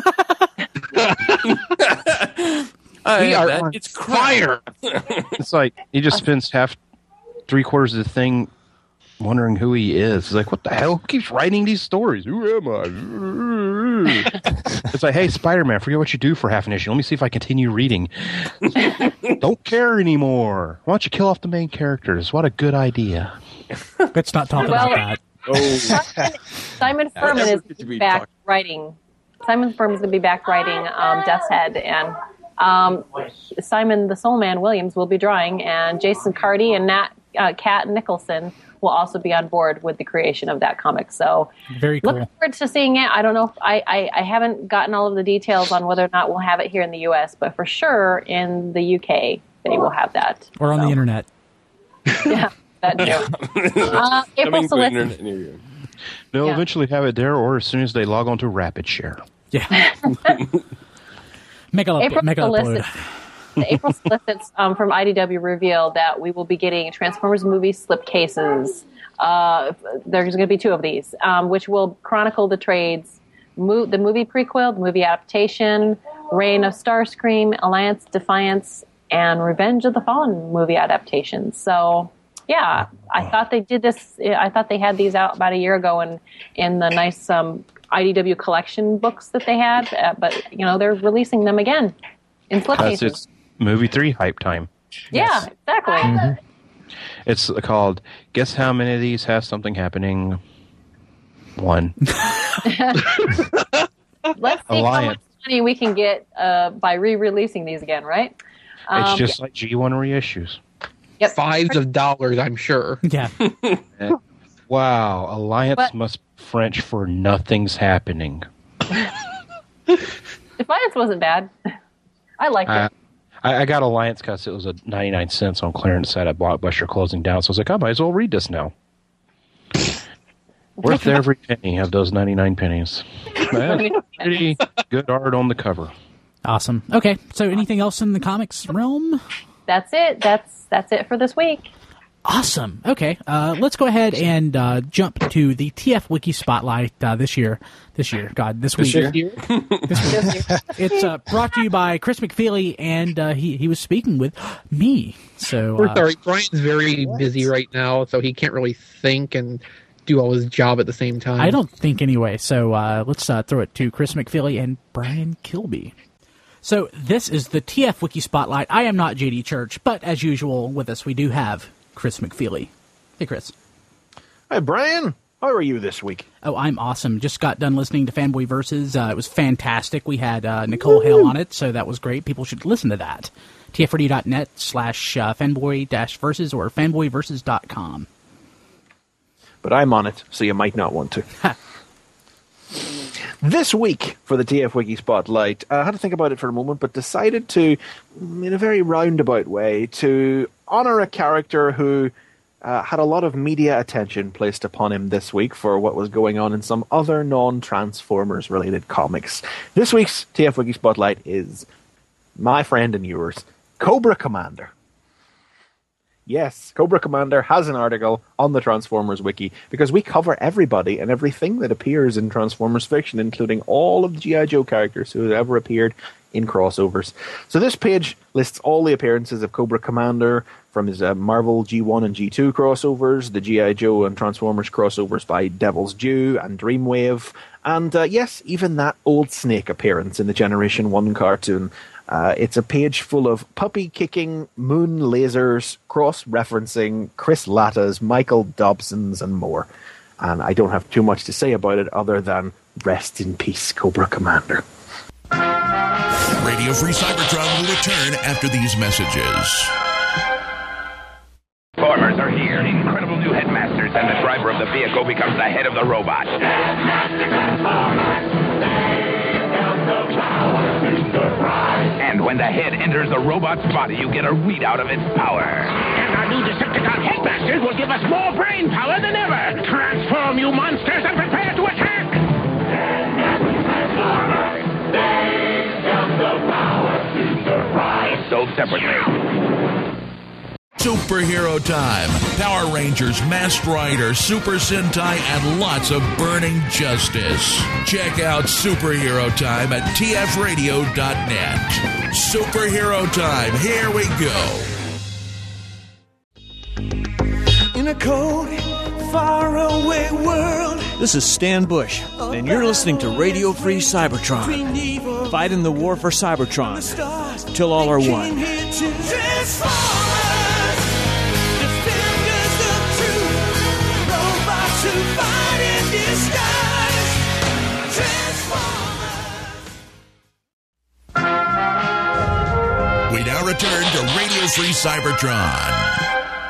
It's fire. It's like he just spends three-quarters of the thing wondering who he is. He's like, what the hell? Who keeps writing these stories? Who am I? It's like, hey, Spider-Man, forget what you do for half an issue. Let me see if I continue reading. Don't care anymore. Why don't you kill off the main characters? What a good idea. Let's not talk about that. Simon Furman is back writing. Simon Furman's going to be back writing Death's Head, and Simon the Soul Man Williams will be drawing, and Jason Carty and Kat Nicholson will also be on board with the creation of that comic. So very cool. Look forward to seeing it. I don't know if I haven't gotten all of the details on whether or not we'll have it here in the U.S., but for sure in the UK they will have that. Or on the internet. Yeah, that too. April Solicit. They'll eventually have it there, or as soon as they log on to RapidShare. Yeah. Make it upload. The April solicits from IDW revealed that we will be getting Transformers movie slipcases. There's going to be 2 of these, which will chronicle the trades, the movie prequel, the movie adaptation, Reign of Starscream, Alliance Defiance, and Revenge of the Fallen movie adaptations. So, yeah, I thought they did this. I thought they had these out about a year ago in the nice IDW collection books that they had, but they're releasing them again in slipcases. It's movie 3 hype time. Yeah, exactly. Mm-hmm. It's called Guess How Many of These Have Something Happening? 1. Let's see how much money we can get by re-releasing these again, right? It's just like G1 reissues. Yep. $5 of dollars, I'm sure. Yeah. Wow, Alliance must be French for nothing's happening. Defiance wasn't bad. I liked it. I got Alliance because it was 99 cents on clearance at Blockbuster closing down, so I was like, I might as well read this now. Worth every penny of those 99 pennies. Pretty good art on the cover. Awesome. Okay, so anything else in the comics realm? That's it. That's it for this week. Awesome. Okay, let's go ahead and jump to the TF Wiki Spotlight this week. This week. It's brought to you by Chris McFeely, and he was speaking with me. So we're sorry, Brian's very busy right now, so he can't really think and do all his job at the same time. I don't think anyway. So let's throw it to Chris McFeely and Brian Kilby. So this is the TF Wiki Spotlight. I am not JD Church, but as usual with us we do have Chris McFeely. Hey, Chris. Hi, Brian. How are you this week? Oh, I'm awesome. Just got done listening to Fanboy Versus. It was fantastic. We had Nicole Hale on it, so that was great. People should listen to that. tfradio.net/fanboy-versus or fanboyversus.com. But I'm on it, so you might not want to. This week for the TF Wiki Spotlight, I had to think about it for a moment, but decided to, in a very roundabout way, to honor a character who had a lot of media attention placed upon him this week for what was going on in some other non-Transformers related comics. This week's TF Wiki Spotlight is my friend and yours, Cobra Commander. Yes, Cobra Commander has an article on the Transformers Wiki because we cover everybody and everything that appears in Transformers fiction, including all of the G.I. Joe characters who have ever appeared in crossovers. So this page lists all the appearances of Cobra Commander from his Marvel G1 and G2 crossovers, the G.I. Joe and Transformers crossovers by Devil's Due and Dreamwave, and yes, even that Old Snake appearance in the Generation 1 cartoon. It's a page full of puppy-kicking, moon lasers, cross-referencing Chris Latta's, Michael Dobson's, and more. And I don't have too much to say about it other than rest in peace, Cobra Commander. Radio Free Cybertron will return after these messages. Transformers are here. Incredible new headmasters, and the driver of the vehicle becomes the head of the robot. And when the head enters the robot's body, you get a readout of its power. And our new Decepticon headmasters will give us more brain power than ever. Transform, you monsters, and prepare to attack! Sold separately. Superhero time. Power Rangers, Masked Rider, Super Sentai, and lots of burning justice. Check out Superhero Time at tfradio.net. Superhero Time. Here we go. In a cold, faraway world. This is Stan Bush, and you're listening to Radio Free Cybertron. Fighting the war for Cybertron till all are one. We now return to Radio Free Cybertron.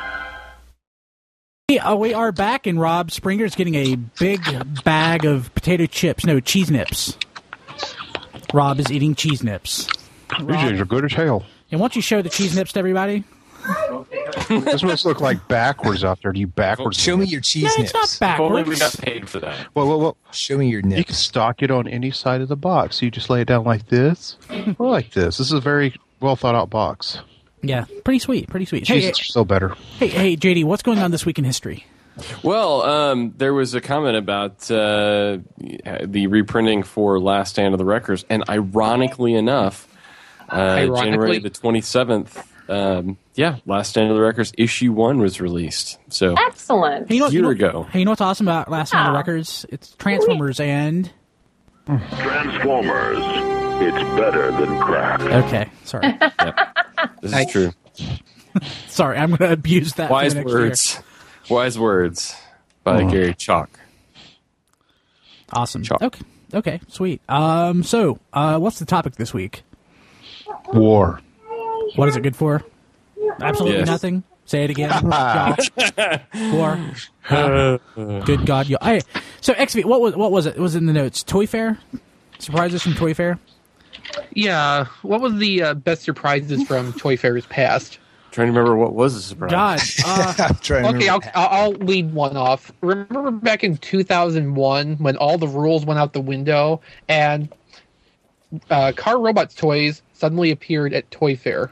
We are back, and Rob Springer's getting a big bag of potato chips. No, cheese nips. Rob is eating cheese nips. These things are good as hell. And why don't you show the cheese nips to everybody? This must look like backwards out there. Do you backwards? Show me your cheese nips. It's not If only backwards. we got paid for that. Well. Show me your You can nips. stock it on any side of the box. You just lay it down like this or like this. This is a very well thought out box. Yeah, pretty sweet, pretty sweet. Cheese are so better. Hey, JD, what's going on this week in history? Well, there was a comment about the reprinting for Last Stand of the Wreckers, and ironically enough, January the 27th, Last Stand of the Wreckers issue 1 was released. So Excellent. Hey, a year ago. Hey, you know what's awesome about Last Stand of the Records? It's Transformers and... Transformers. It's better than crack. Okay, sorry. This is true. Sorry, I'm going to abuse that. Wise for the next words. year. Wise words by Gary Chalk. Awesome. Chalk. Okay, sweet. So, what's the topic this week? War. What is it good for? Absolutely Yes. nothing. Say it again. War. Good God, y'all. Hey, so XV, what was it? It was in the notes. Toy Fair? Surprises from Toy Fair? Yeah. What was the best surprises from Toy Fairs past? Trying to remember what was the surprise. God. I'm trying to Okay, remember. I'll lead one off. Remember back in 2001 when all the rules went out the window and Car Robots toys suddenly appeared at Toy Fair?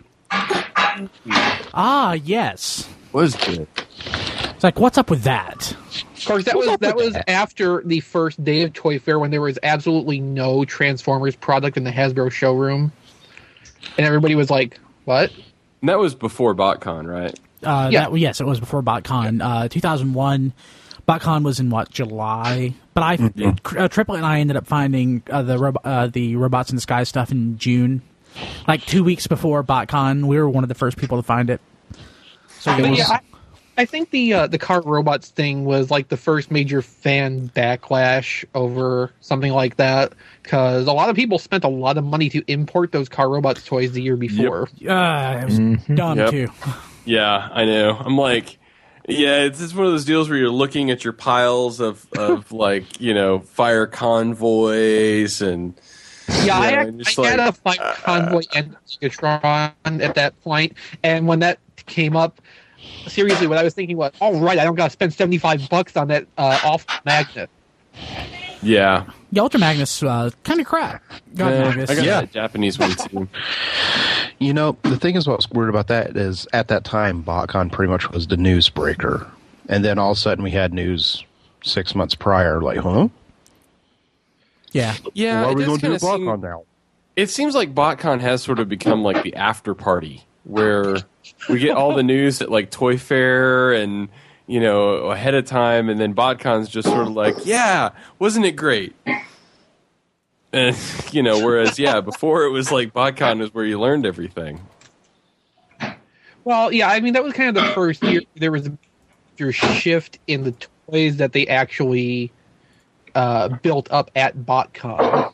Yes. Was good. It's like, what's up with that? Of course, that was after the first day of Toy Fair when there was absolutely no Transformers product in the Hasbro showroom, and everybody was like, "What?" And that was before BotCon, right? Yeah. Yes, it was before BotCon. 2001. BotCon was in July? But Triple and I ended up finding the Robots in the Sky stuff in June, like 2 weeks before BotCon. We were one of the first people to find it. So it But was, yeah, I think the Car Robots thing was like the first major fan backlash over something like that, because a lot of people spent a lot of money to import those Car Robots toys the year before. it was dumb Yep. too. Yeah, I know. I'm like, Yeah, it's one of those deals where you're looking at your piles of like, you know, fire convoys and... Yeah, I had a Fire Convoy and Megatron at that point, and when that came up, seriously, what I was thinking was, all right, I don't got to spend $75 on that Ultra Magnus. Yeah. The Ultra Magnus, kind of crap. I got that Japanese one, too. You know, the thing is, what's weird about that is, at that time, BotCon pretty much was the newsbreaker. And then all of a sudden, we had news 6 months prior, like, huh? Yeah. Yeah, Why are we it does going to do a kinda BotCon now? It seems like BotCon has sort of become like the after party, where we get all the news at like Toy Fair and, you know, ahead of time, and then BotCon's just sort of like, yeah, wasn't it great? And, you know, whereas, yeah, before it was like BotCon is where you learned everything. Well, yeah, I mean, that was kind of the first year there was a shift in the toys that they actually built up at BotCon.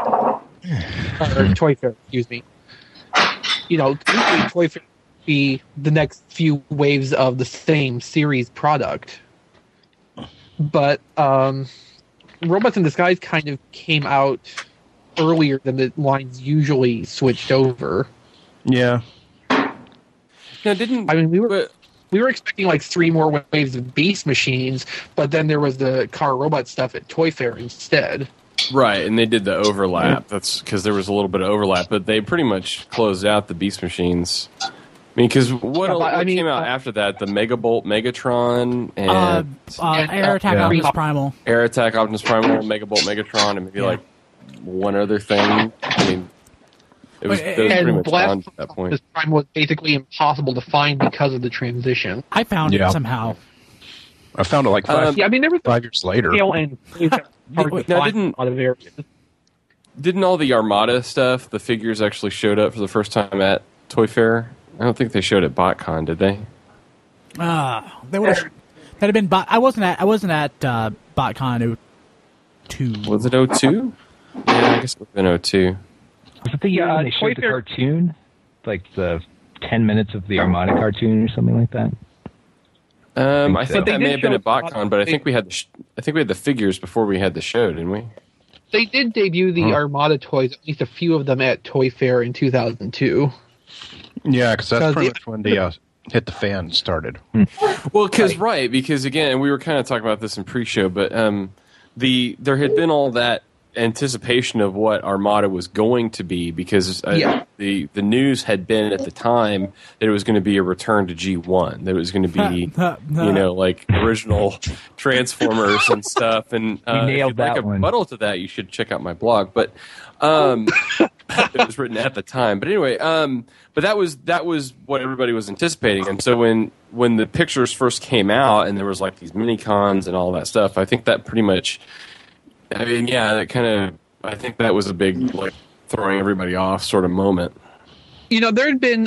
Or Toy Fair, excuse me. You know, usually Toy Fair would be the next few waves of the same series product. But Robots in Disguise kind of came out earlier than the lines usually switched over. Yeah. Now, didn't... I mean, we were expecting like 3 more waves of Beast Machines, but then there was the car robot stuff at Toy Fair instead. Right, and they did the overlap. That's because there was a little bit of overlap, but they pretty much closed out the Beast Machines. I mean, because what came out after that? The Megabolt Megatron and Air Attack Optimus Primal. Air Attack Optimus Primal, Megabolt Megatron, and maybe like one other thing. I mean, it was pretty much gone at that point. This Prime was basically impossible to find because of the transition. I found it somehow. I found it like 5 years later. Didn't all the Armada stuff, the figures actually showed up for the first time at Toy Fair? I don't think they showed at BotCon, did they? They would have. That'd have been. I wasn't at BotCon 02. Was it 02? Yeah, I guess it would have been 02. Was it the year when they showed the cartoon? Like the 10 minutes of the Armada cartoon or something like that? I think that may have been at BotCon, but I think we had the figures before we had the show, didn't we? They did debut the Armada toys, at least a few of them, at Toy Fair in 2002. Yeah, because that's pretty much when the Hit the Fan started. Well, because again, we were kind of talking about this in pre-show, but there had been all that anticipation of what Armada was going to be, because the news had been at the time that it was going to be a return to G1, that it was going to be like original Transformers and stuff. And if you'd like a rebuttal to that, you should check out my blog. But it was written at the time. But anyway, but that was what everybody was anticipating. And so when the pictures first came out and there was like these mini cons and all that stuff, I think that pretty much. I mean, yeah, I think that was a big, like, throwing everybody off sort of moment. You know, there had been,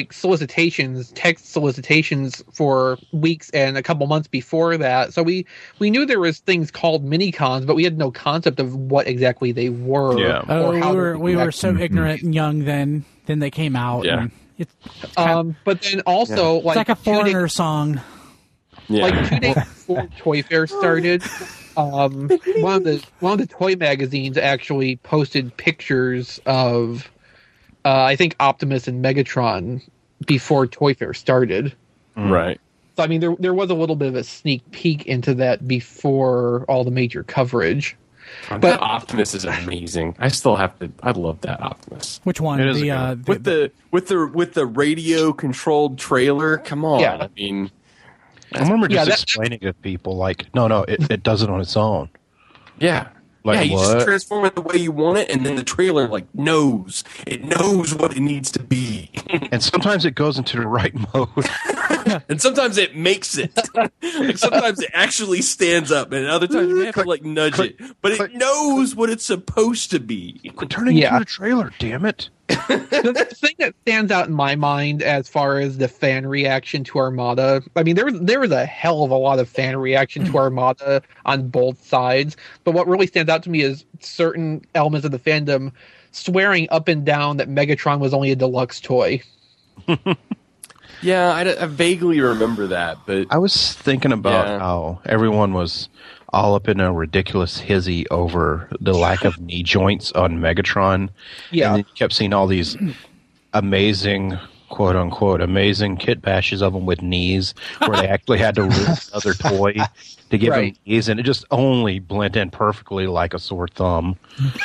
text solicitations for weeks and a couple months before that. So we knew there was things called mini-cons, but we had no concept of what exactly they were. Yeah. We were so ignorant and young then they came out. Yeah. And but then also, it's like a Foreigner song. Yeah. Like 2 days before Toy Fair started, one of the toy magazines actually posted pictures of, I think, Optimus and Megatron before Toy Fair started. Right. So I mean, there was a little bit of a sneak peek into that before all the major coverage. But Optimus is amazing. I love that Optimus. Which one? With the radio controlled trailer. Come on. Yeah. I mean. I remember just explaining to people, like, no, it does it on its own. Yeah. Like, you just transform it the way you want it, and then the trailer, like, knows. It knows what it needs to be. And sometimes it goes into the right mode. And sometimes it makes it. Like, sometimes it actually stands up, and other times you have to, like, nudge it. But it knows what it's supposed to be. Quit turning into a trailer, damn it. The thing that stands out in my mind as far as the fan reaction to Armada, I mean, there was a hell of a lot of fan reaction to Armada on both sides, but what really stands out to me is certain elements of the fandom swearing up and down that Megatron was only a deluxe toy. Yeah, I vaguely remember that, but I was thinking about how everyone was all up in a ridiculous hizzy over the lack of knee joints on Megatron. Yeah. And then you kept seeing all these amazing, quote unquote, amazing kit bashes of them with knees where they actually had to rip another toy to give them knees, and it just only blended in perfectly like a sore thumb.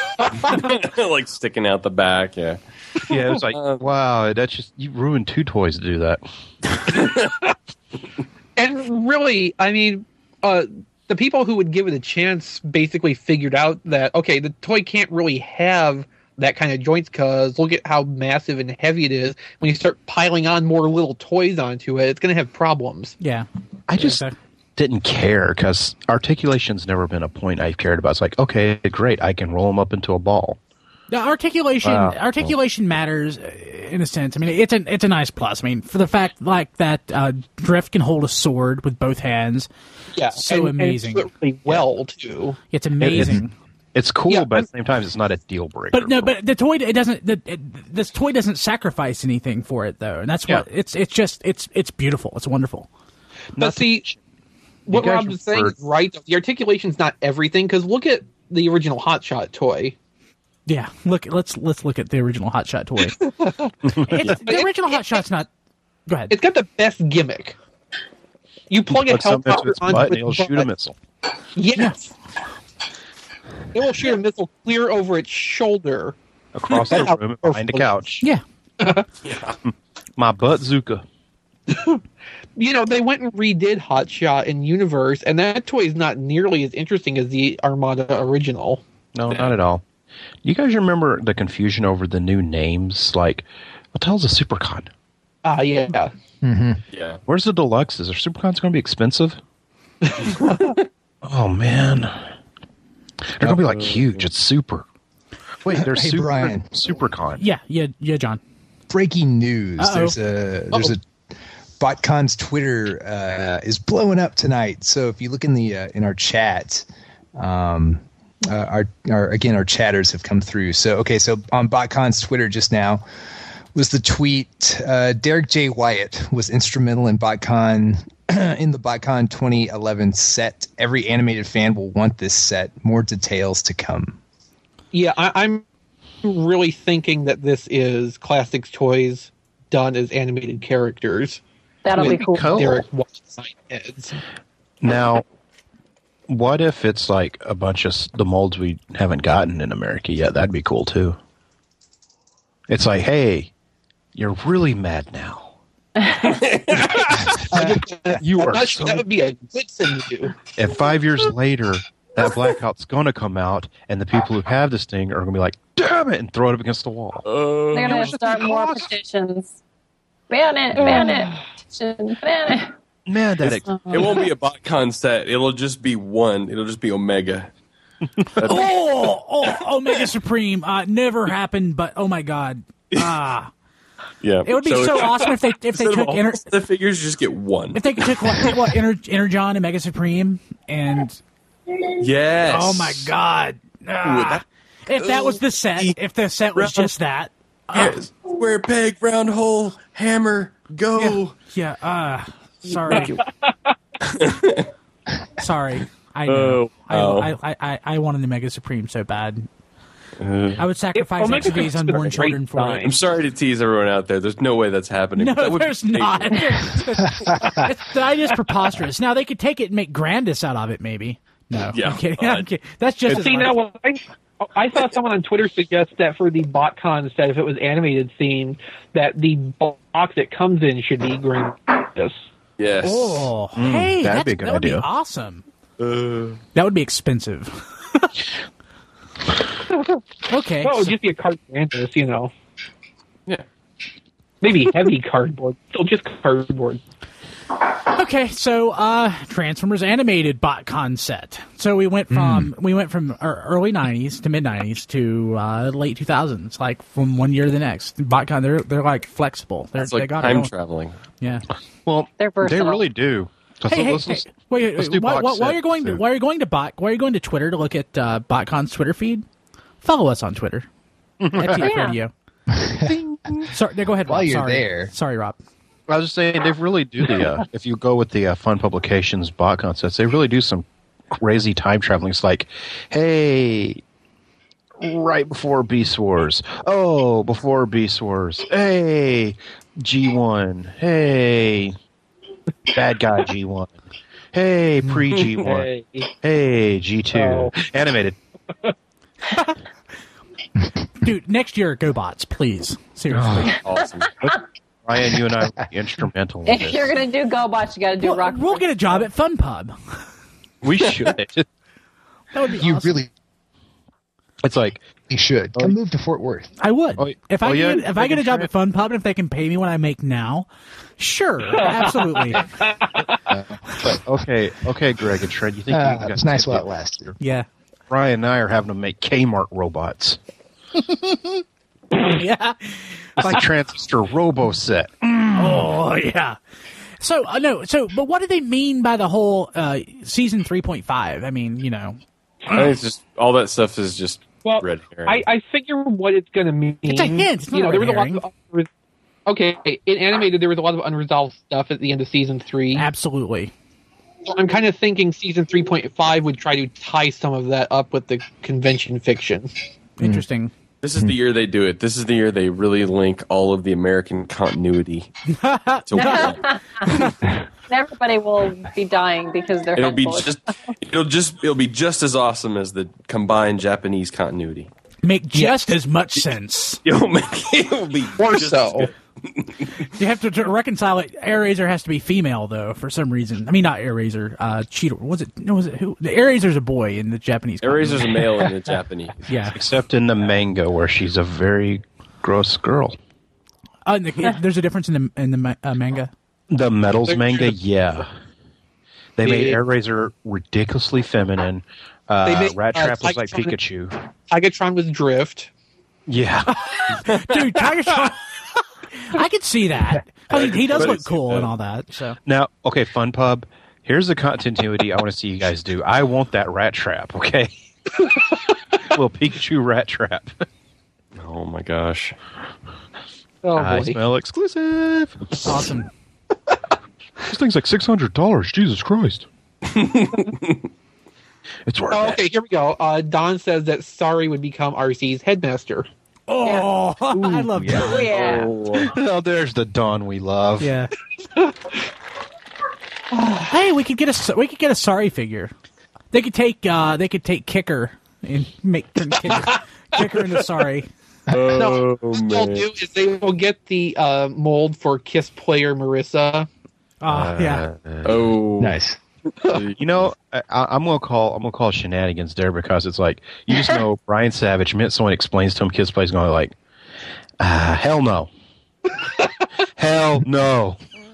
like sticking out the back, yeah. Yeah, it was like, wow, that's just, you ruined 2 toys to do that. And really, I mean, the people who would give it a chance basically figured out that, okay, the toy can't really have that kind of joints because look at how massive and heavy it is. When you start piling on more little toys onto it, it's going to have problems. Yeah. I just didn't care because articulation's never been a point I've cared about. It's like, okay, great, I can roll them up into a ball. The articulation matters in a sense. I mean, it's a nice plus. I mean, for the fact like that, Drift can hold a sword with both hands. Yeah, so amazing. And really well too. It's amazing. It's cool, but at the same time, it's not a deal breaker. But no, but the toy this toy doesn't sacrifice anything for it though, and that's what it's beautiful. It's wonderful. But see, what Rob was saying is right. The articulation's not everything because look at the original Hot Shot toy. Yeah, let's look at the original Hot Shot toy. The original Hot Shot's not. Go ahead. It's got the best gimmick. You plug a helicopter onto it, and it'll shoot a missile. Yes. It will shoot a missile clear over its shoulder. Across the room behind the couch. Yeah. My butt Zuka. You know, they went and redid Hot Shot in Universe, and that toy is not nearly as interesting as the Armada original. No, not at all. You guys remember the confusion over the new names? Like, what the hell's a Supercon? Yeah. Mm-hmm. Yeah. Where's the deluxes? Are Supercons going to be expensive? Oh, man. They're going to be like huge. It's super. Wait, there's Hey, Brian. Supercon. Yeah, John. Breaking news. Uh-oh. There's a BotCon's Twitter is blowing up tonight. So if you look in our chat, our chatters have come through. So on BotCon's Twitter just now was the tweet. Derek J. Wyatt was instrumental in BotCon in the BotCon 2011 set. Every animated fan will want this set. More details to come. Yeah, I'm really thinking that this is Classics Toys done as animated characters. That'll be cool. Derek Wyatt heads. Now, what if it's like a bunch of the molds we haven't gotten in America yet? That'd be cool too. It's like, hey, you're really mad now. You are so... That would be a good thing to do. And 5 years later, that blackout's going to come out, and the people who have this thing are going to be like, damn it, and throw it up against the wall. They're going to start more petitions. Ban it, petition, ban it. Man, it won't be a BotCon set. It'll just be one. It'll just be Omega. Omega Supreme. Never happened, but oh my god. Yeah, it would be so awesome if they took the figures, just get one. If they took what Energon and Mega Supreme and yes. Oh my god. If that was the set, if the set was just that. Square peg, round hole, hammer, go. Yeah. Sorry. Sorry. I know. I wanted the Mega Supreme so bad. I would sacrifice XV's unborn children for it. I'm sorry to tease everyone out there. There's no way that's happening. No, there's not. That is preposterous. Now, they could take it and make Grandis out of it, maybe. No, yeah, I'm kidding. That's just See, now, I saw someone on Twitter suggest that for the BotCon set, if it was animated themed, that the box it comes in should be Grandis. Yes. Oh, hey, that'd be a good that would idea. Be awesome. That would be expensive. Okay. Well, it would just be a card Grandis, you know. Yeah. Maybe heavy cardboard. Still just cardboard. Okay, so Transformers animated BotCon set. So we went from early 90s to mid 90s to late 2000s, like from one year to the next. BotCon, they're like flexible. It's like time traveling. Yeah. Well, they're versatile. They really do. Wait, while you're going to Twitter to look at BotCon's Twitter feed, follow us on Twitter at TF Radio. Sorry, go ahead, Rob. While you're there. Sorry, Rob. I was just saying, they really do if you go with the Fun Publications bot concepts, they really do some crazy time traveling. It's like, hey, right before Beast Wars. Oh, before Beast Wars. Hey, G1. Hey, bad guy G1. Hey, pre-G1. Hey, G2. Animated. Dude, next year, GoBots, please. Seriously. Awesome. Ryan, you and I will be instrumental in If this. you're going to do GoBots, you got to do Rock. We'll get a job at Fun Pub. We should. That would be You awesome. really It's like, should. Come move to Fort Worth. I would. If I get a job Trent. at Fun Pub and if they can pay me what I make now, sure, absolutely. but, okay, Greg and Trent, you think you It's nice while it lasted. Yeah. Ryan and I are having to make Kmart robots. Yeah. It's like Transistor Robo Set. Oh, yeah. So, but what do they mean by the whole season 3.5? I mean, you know. I think it's just all that stuff is just red herring. I figure what it's going to mean. It's a hint. It's not there red was a lot of in animated there was a lot of unresolved stuff at the end of season 3. Absolutely. So I'm kind of thinking season 3.5 would try to tie some of that up with the convention fiction. Interesting. This is the year they do it. This is the year they really link all of the American continuity to one. Everybody will be dying because they're. It'll be just as awesome as the combined Japanese continuity. Make just as much sense. It'll be Or just so. as good. You have to reconcile it. Airazor has to be female, though, for some reason. I mean, not Airazor. Cheetor. Was it who? The Airazor's a boy in the Japanese. Airazor's a male in the Japanese. Yeah. Except in the manga, where she's a very gross girl. There's a difference in the manga. The Metals manga, yeah. They made Airazor ridiculously feminine. Rat Trap was like Pikachu. Tigatron was Drift. Yeah. Dude, Tigatron. I could see that. He does look cool and all that. So Now, okay, Fun Pub, here's the continuity I want to see you guys do. I want that Rat Trap, okay? Little Pikachu Rat Trap. Oh my gosh. Oh, I boy. smell exclusive. awesome. This thing's like $600. Jesus Christ. It's worth it. Okay, here we go. Don says that Sari would become RC's headmaster. Oh, I love yeah. that. Yeah. Oh, there's the Dawn we love. Yeah. Hey, we could get a Sorry figure. They could take Kicker and turn Kicker into Sorry. No, what they'll do is they will get the mold for Kiss player Marissa. Yeah. Oh, Nice. You know, I'm gonna call shenanigans there, because it's like, you just know Brian Savage, minute someone explains to him Kids Play's going like, hell no. Hell no.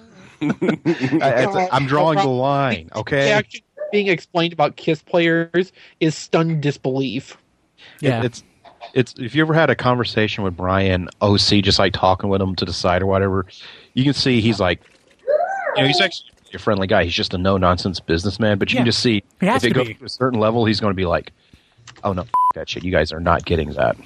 I'm drawing the line, okay? Actually, being explained about Kiss players is stunned disbelief. Yeah. It's if you ever had a conversation with Brian OC, just like talking with him to the side or whatever, you can see he's like, he's actually a friendly guy. He's just a no-nonsense businessman, but you can just see if it goes to a certain level, he's going to be like, oh, no, that shit. You guys are not getting that.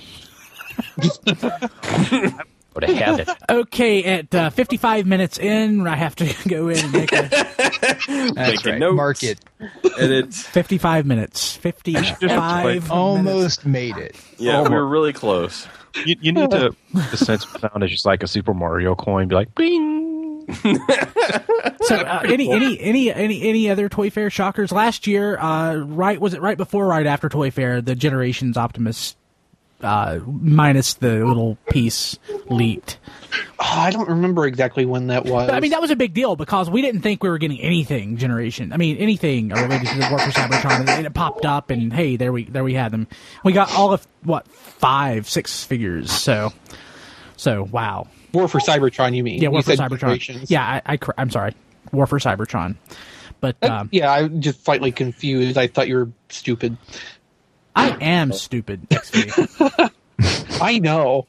Go to heaven. Okay, at 55 minutes in, I have to go in and make a... That's right. notes. Mark it. Edit. 55 minutes. 55 Almost made it. Yeah, we were really close. You need to the sense of sound is just like a Super Mario coin. Be like, bing. So, any other Toy Fair shockers last year? Was it right before, or right after Toy Fair? The Generations Optimus, minus the little piece, leaked. Oh, I don't remember exactly when that was. But, I mean, that was a big deal because we didn't think we were getting anything anything related to the War for Cybertron, and it popped up, and hey, there we had them. We got all of 5-6 figures. So wow. War for Cybertron, you mean? Yeah, War You for said Cybertron. Generations. Yeah, I'm sorry. War for Cybertron. But yeah, I'm just slightly confused. I thought you were stupid. I am stupid, XP. I know.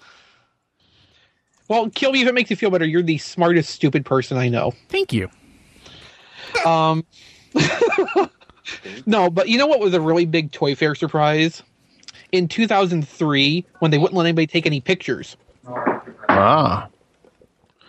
Well, Kilby, if it makes you feel better, you're the smartest stupid person I know. Thank you. No, but you know what was a really big Toy Fair surprise? In 2003, when they wouldn't let anybody take any pictures. Ah.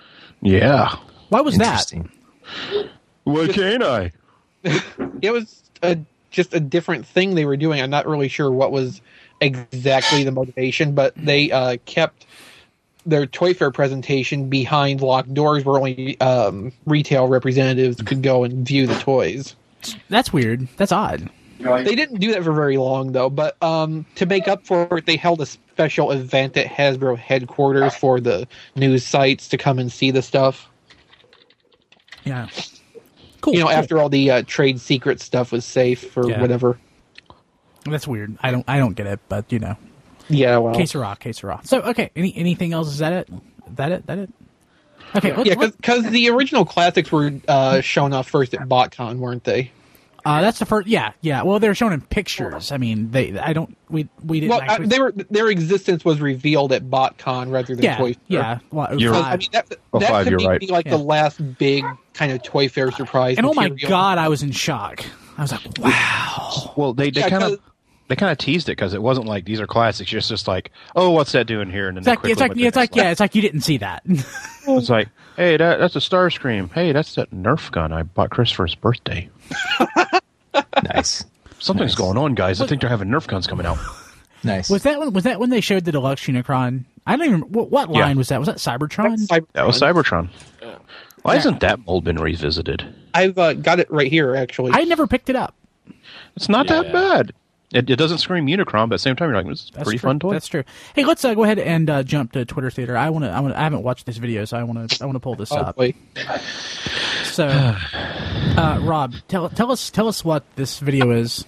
Yeah. Why was that? Why can't I? It was just a different thing they were doing. I'm not really sure what was exactly the motivation, but they kept their Toy Fair presentation behind locked doors where only retail representatives could go and view the toys. That's weird. That's odd. They didn't do that for very long, though. But to make up for it, they held a special event at Hasbro headquarters for the news sites to come and see the stuff. Yeah. Cool. After all the trade secret stuff was safe or whatever. That's weird. I don't get it, but Yeah, well. Case of raw. So, okay. Anything else? Is that it? That it? Okay. Because the original classics were shown off first at BotCon, weren't they? That's the first. Yeah. Well, they're shown in pictures. I mean, we didn't. Well, actually... their existence was revealed at BotCon rather than Toy Fair. Yeah. Well, I mean, that could be like the last big kind of Toy Fair surprise. And material. oh my god, I was in shock. I was like, wow. Well, they kind of teased it because it wasn't like these are classics. It's just like, oh, what's that doing here? And then it's like you didn't see that. It's like, hey, that's a Starscream. Hey, that's that Nerf gun I bought Chris for his birthday. Nice. Something's going on, guys. I think they're having Nerf guns coming out. Nice. Was that when they showed the Deluxe Unicron? I don't even. What line was that? Was that Cybertron? That was Cybertron. Why hasn't that mold been revisited? I've got it right here, actually. I never picked it up. It's not that bad. It doesn't scream Unicron, but at the same time, you're like, it's a pretty fun toy. That's true. Hey, let's go ahead and jump to Twitter Theater. I haven't watched this video, so I want to pull this up. Wait. So, Rob, tell us what this video is.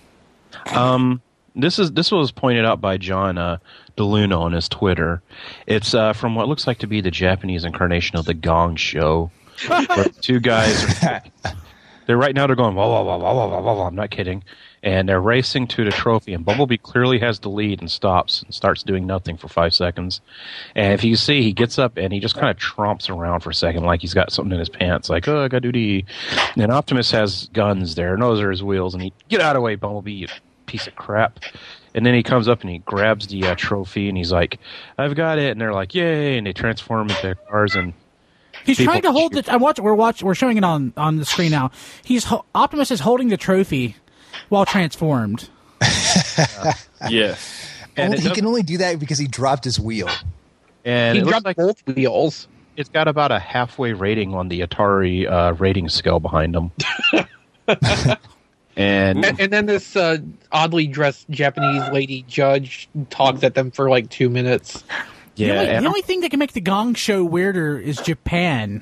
This was pointed out by John DeLuna on his Twitter. It's from what looks like to be the Japanese incarnation of the Gong Show. Where two guys they're right now they're going wah, wah, wah, wah, wah, wah, wah, I'm not kidding, and they're racing to the trophy, and Bumblebee clearly has the lead and stops and starts doing nothing for 5 seconds. And if you see, he gets up and he just kind of tromps around for a second like he's got something in his pants, like, oh, I gotta do the. And Optimus has guns there, and those are his wheels, and he, get out of the way, Bumblebee, you piece of crap. And then he comes up and he grabs the trophy, and he's like, I've got it, and they're like, yay, and they transform into cars, and he's trying to hold it. We're showing it on the screen now. Optimus is holding the trophy while transformed. Yes. And he can only do that because he dropped his wheel. And he dropped both wheels. It's got about a halfway rating on the Atari rating scale behind him. And then this oddly dressed Japanese lady judge talks at them for like 2 minutes. Yeah, the only thing that can make the Gong Show weirder is Japan.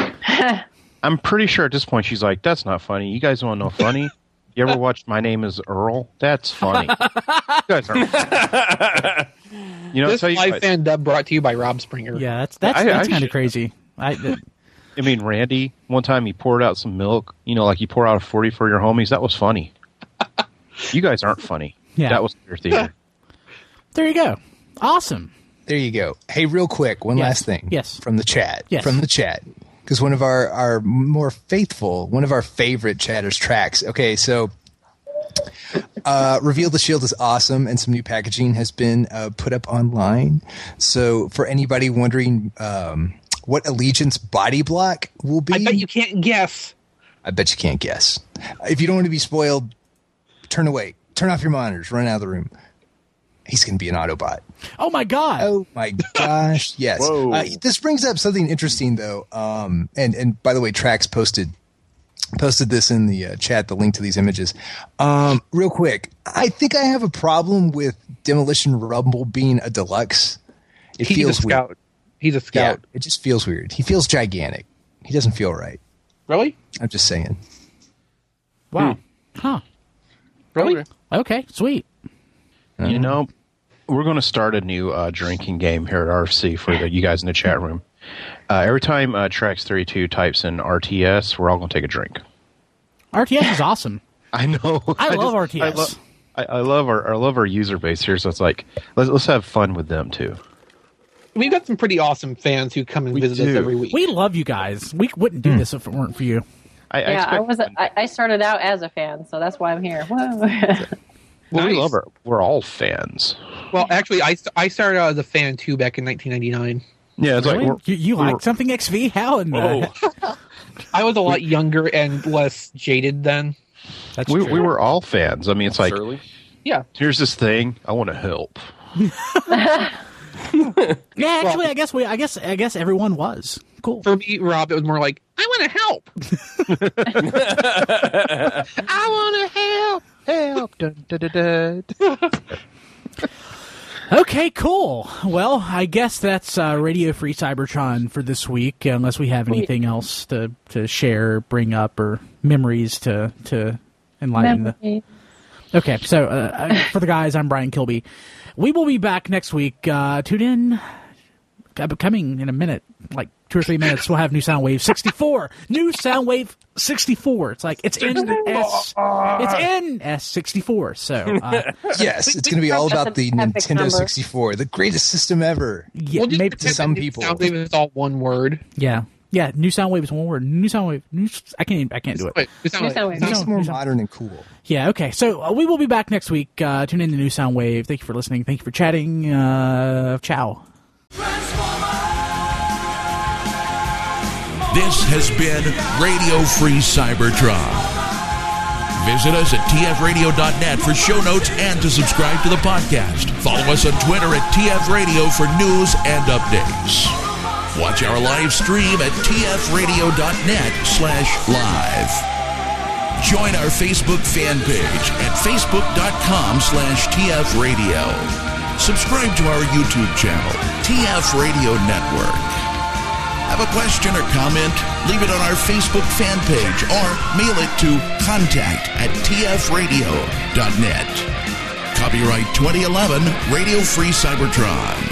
I'm pretty sure at this point she's like, that's not funny. You guys want to know funny? You ever watched My Name is Earl? That's funny. You guys aren't funny. This live fan dub brought to you by Rob Springer. Yeah, that's kind of crazy. I mean, Randy, one time he poured out some milk, like you pour out a 40 for your homies. That was funny. You guys aren't funny. Yeah. That was your theater. There you go. Awesome. There you go. Hey, real quick, one last thing. Yes. From the chat. Yes. From the chat. Because one of our more faithful, one of our favorite chatters tracks. Okay, so Reveal the Shield is awesome, and some new packaging has been put up online. So for anybody wondering what Allegiance body block will be. I bet you can't guess. I bet you can't guess. If you don't want to be spoiled, turn away. Turn off your monitors. Run out of the room. He's going to be an Autobot. Oh, my God. Oh, my gosh. Yes. This brings up something interesting, though. And by the way, Trax posted this in the chat, the link to these images. Real quick, I think I have a problem with Demolition Rumble being a deluxe. It feels weird. He's a scout. Yeah, it just feels weird. He feels gigantic. He doesn't feel right. Really? I'm just saying. Wow. Huh. Really? Okay, sweet. We're going to start a new drinking game here at RFC for you guys in the chat room. Every time Trax32 types in RTS, we're all going to take a drink. RTS is awesome. I know. I love RTS. I love our user base here, so it's like let's have fun with them too. We've got some pretty awesome fans who come and visit us every week. We love you guys. We wouldn't do this if it weren't for you. I started out as a fan, so that's why I'm here. Whoa. Well, we're all fans. Well, actually, I started out as a fan too back in 1999. Yeah, it's Really? like you like something XV? How in the I was a lot younger and less jaded then. That's we true. were all fans. I mean, it's like, Shirley? Yeah. here's this thing. I want to help. Yeah, actually, I guess everyone was cool. For me, Rob, it was more like, I want to help. I want to help. Dun, dun, dun, dun. Okay, cool. Well, I guess that's Radio Free Cybertron for this week, unless we have anything else to share, bring up, or memories to enlighten the. Okay, so for the guys, I'm Brian Kilby. We will be back next week. Tune in. Coming in a minute, like 2 or 3 minutes, we'll have New Soundwave 64. New Soundwave 64. It's like it's in S64. So yes, it's going to be all about the Nintendo number. 64, the greatest system ever. yeah, We'll just maybe to some people. Soundwave is all one word. yeah. New Soundwave is one word. New Soundwave. I can't do it. Wait, New Soundwave. Makes it more modern and cool. Yeah, okay. So we will be back next week. Tune in to New Soundwave. Thank you for listening. Thank you for chatting. Ciao. This has been Radio Free Cybertron. Visit us at tfradio.net for show notes and to subscribe to the podcast. Follow us on Twitter at tfradio for news and updates. Watch our live stream at tfradio.net/live. Join our Facebook fan page at facebook.com/tfradio. Subscribe to our YouTube channel, TF Radio Network. Have a question or comment? Leave it on our Facebook fan page or mail it to contact@tfradio.net. Copyright 2011 Radio Free Cybertron.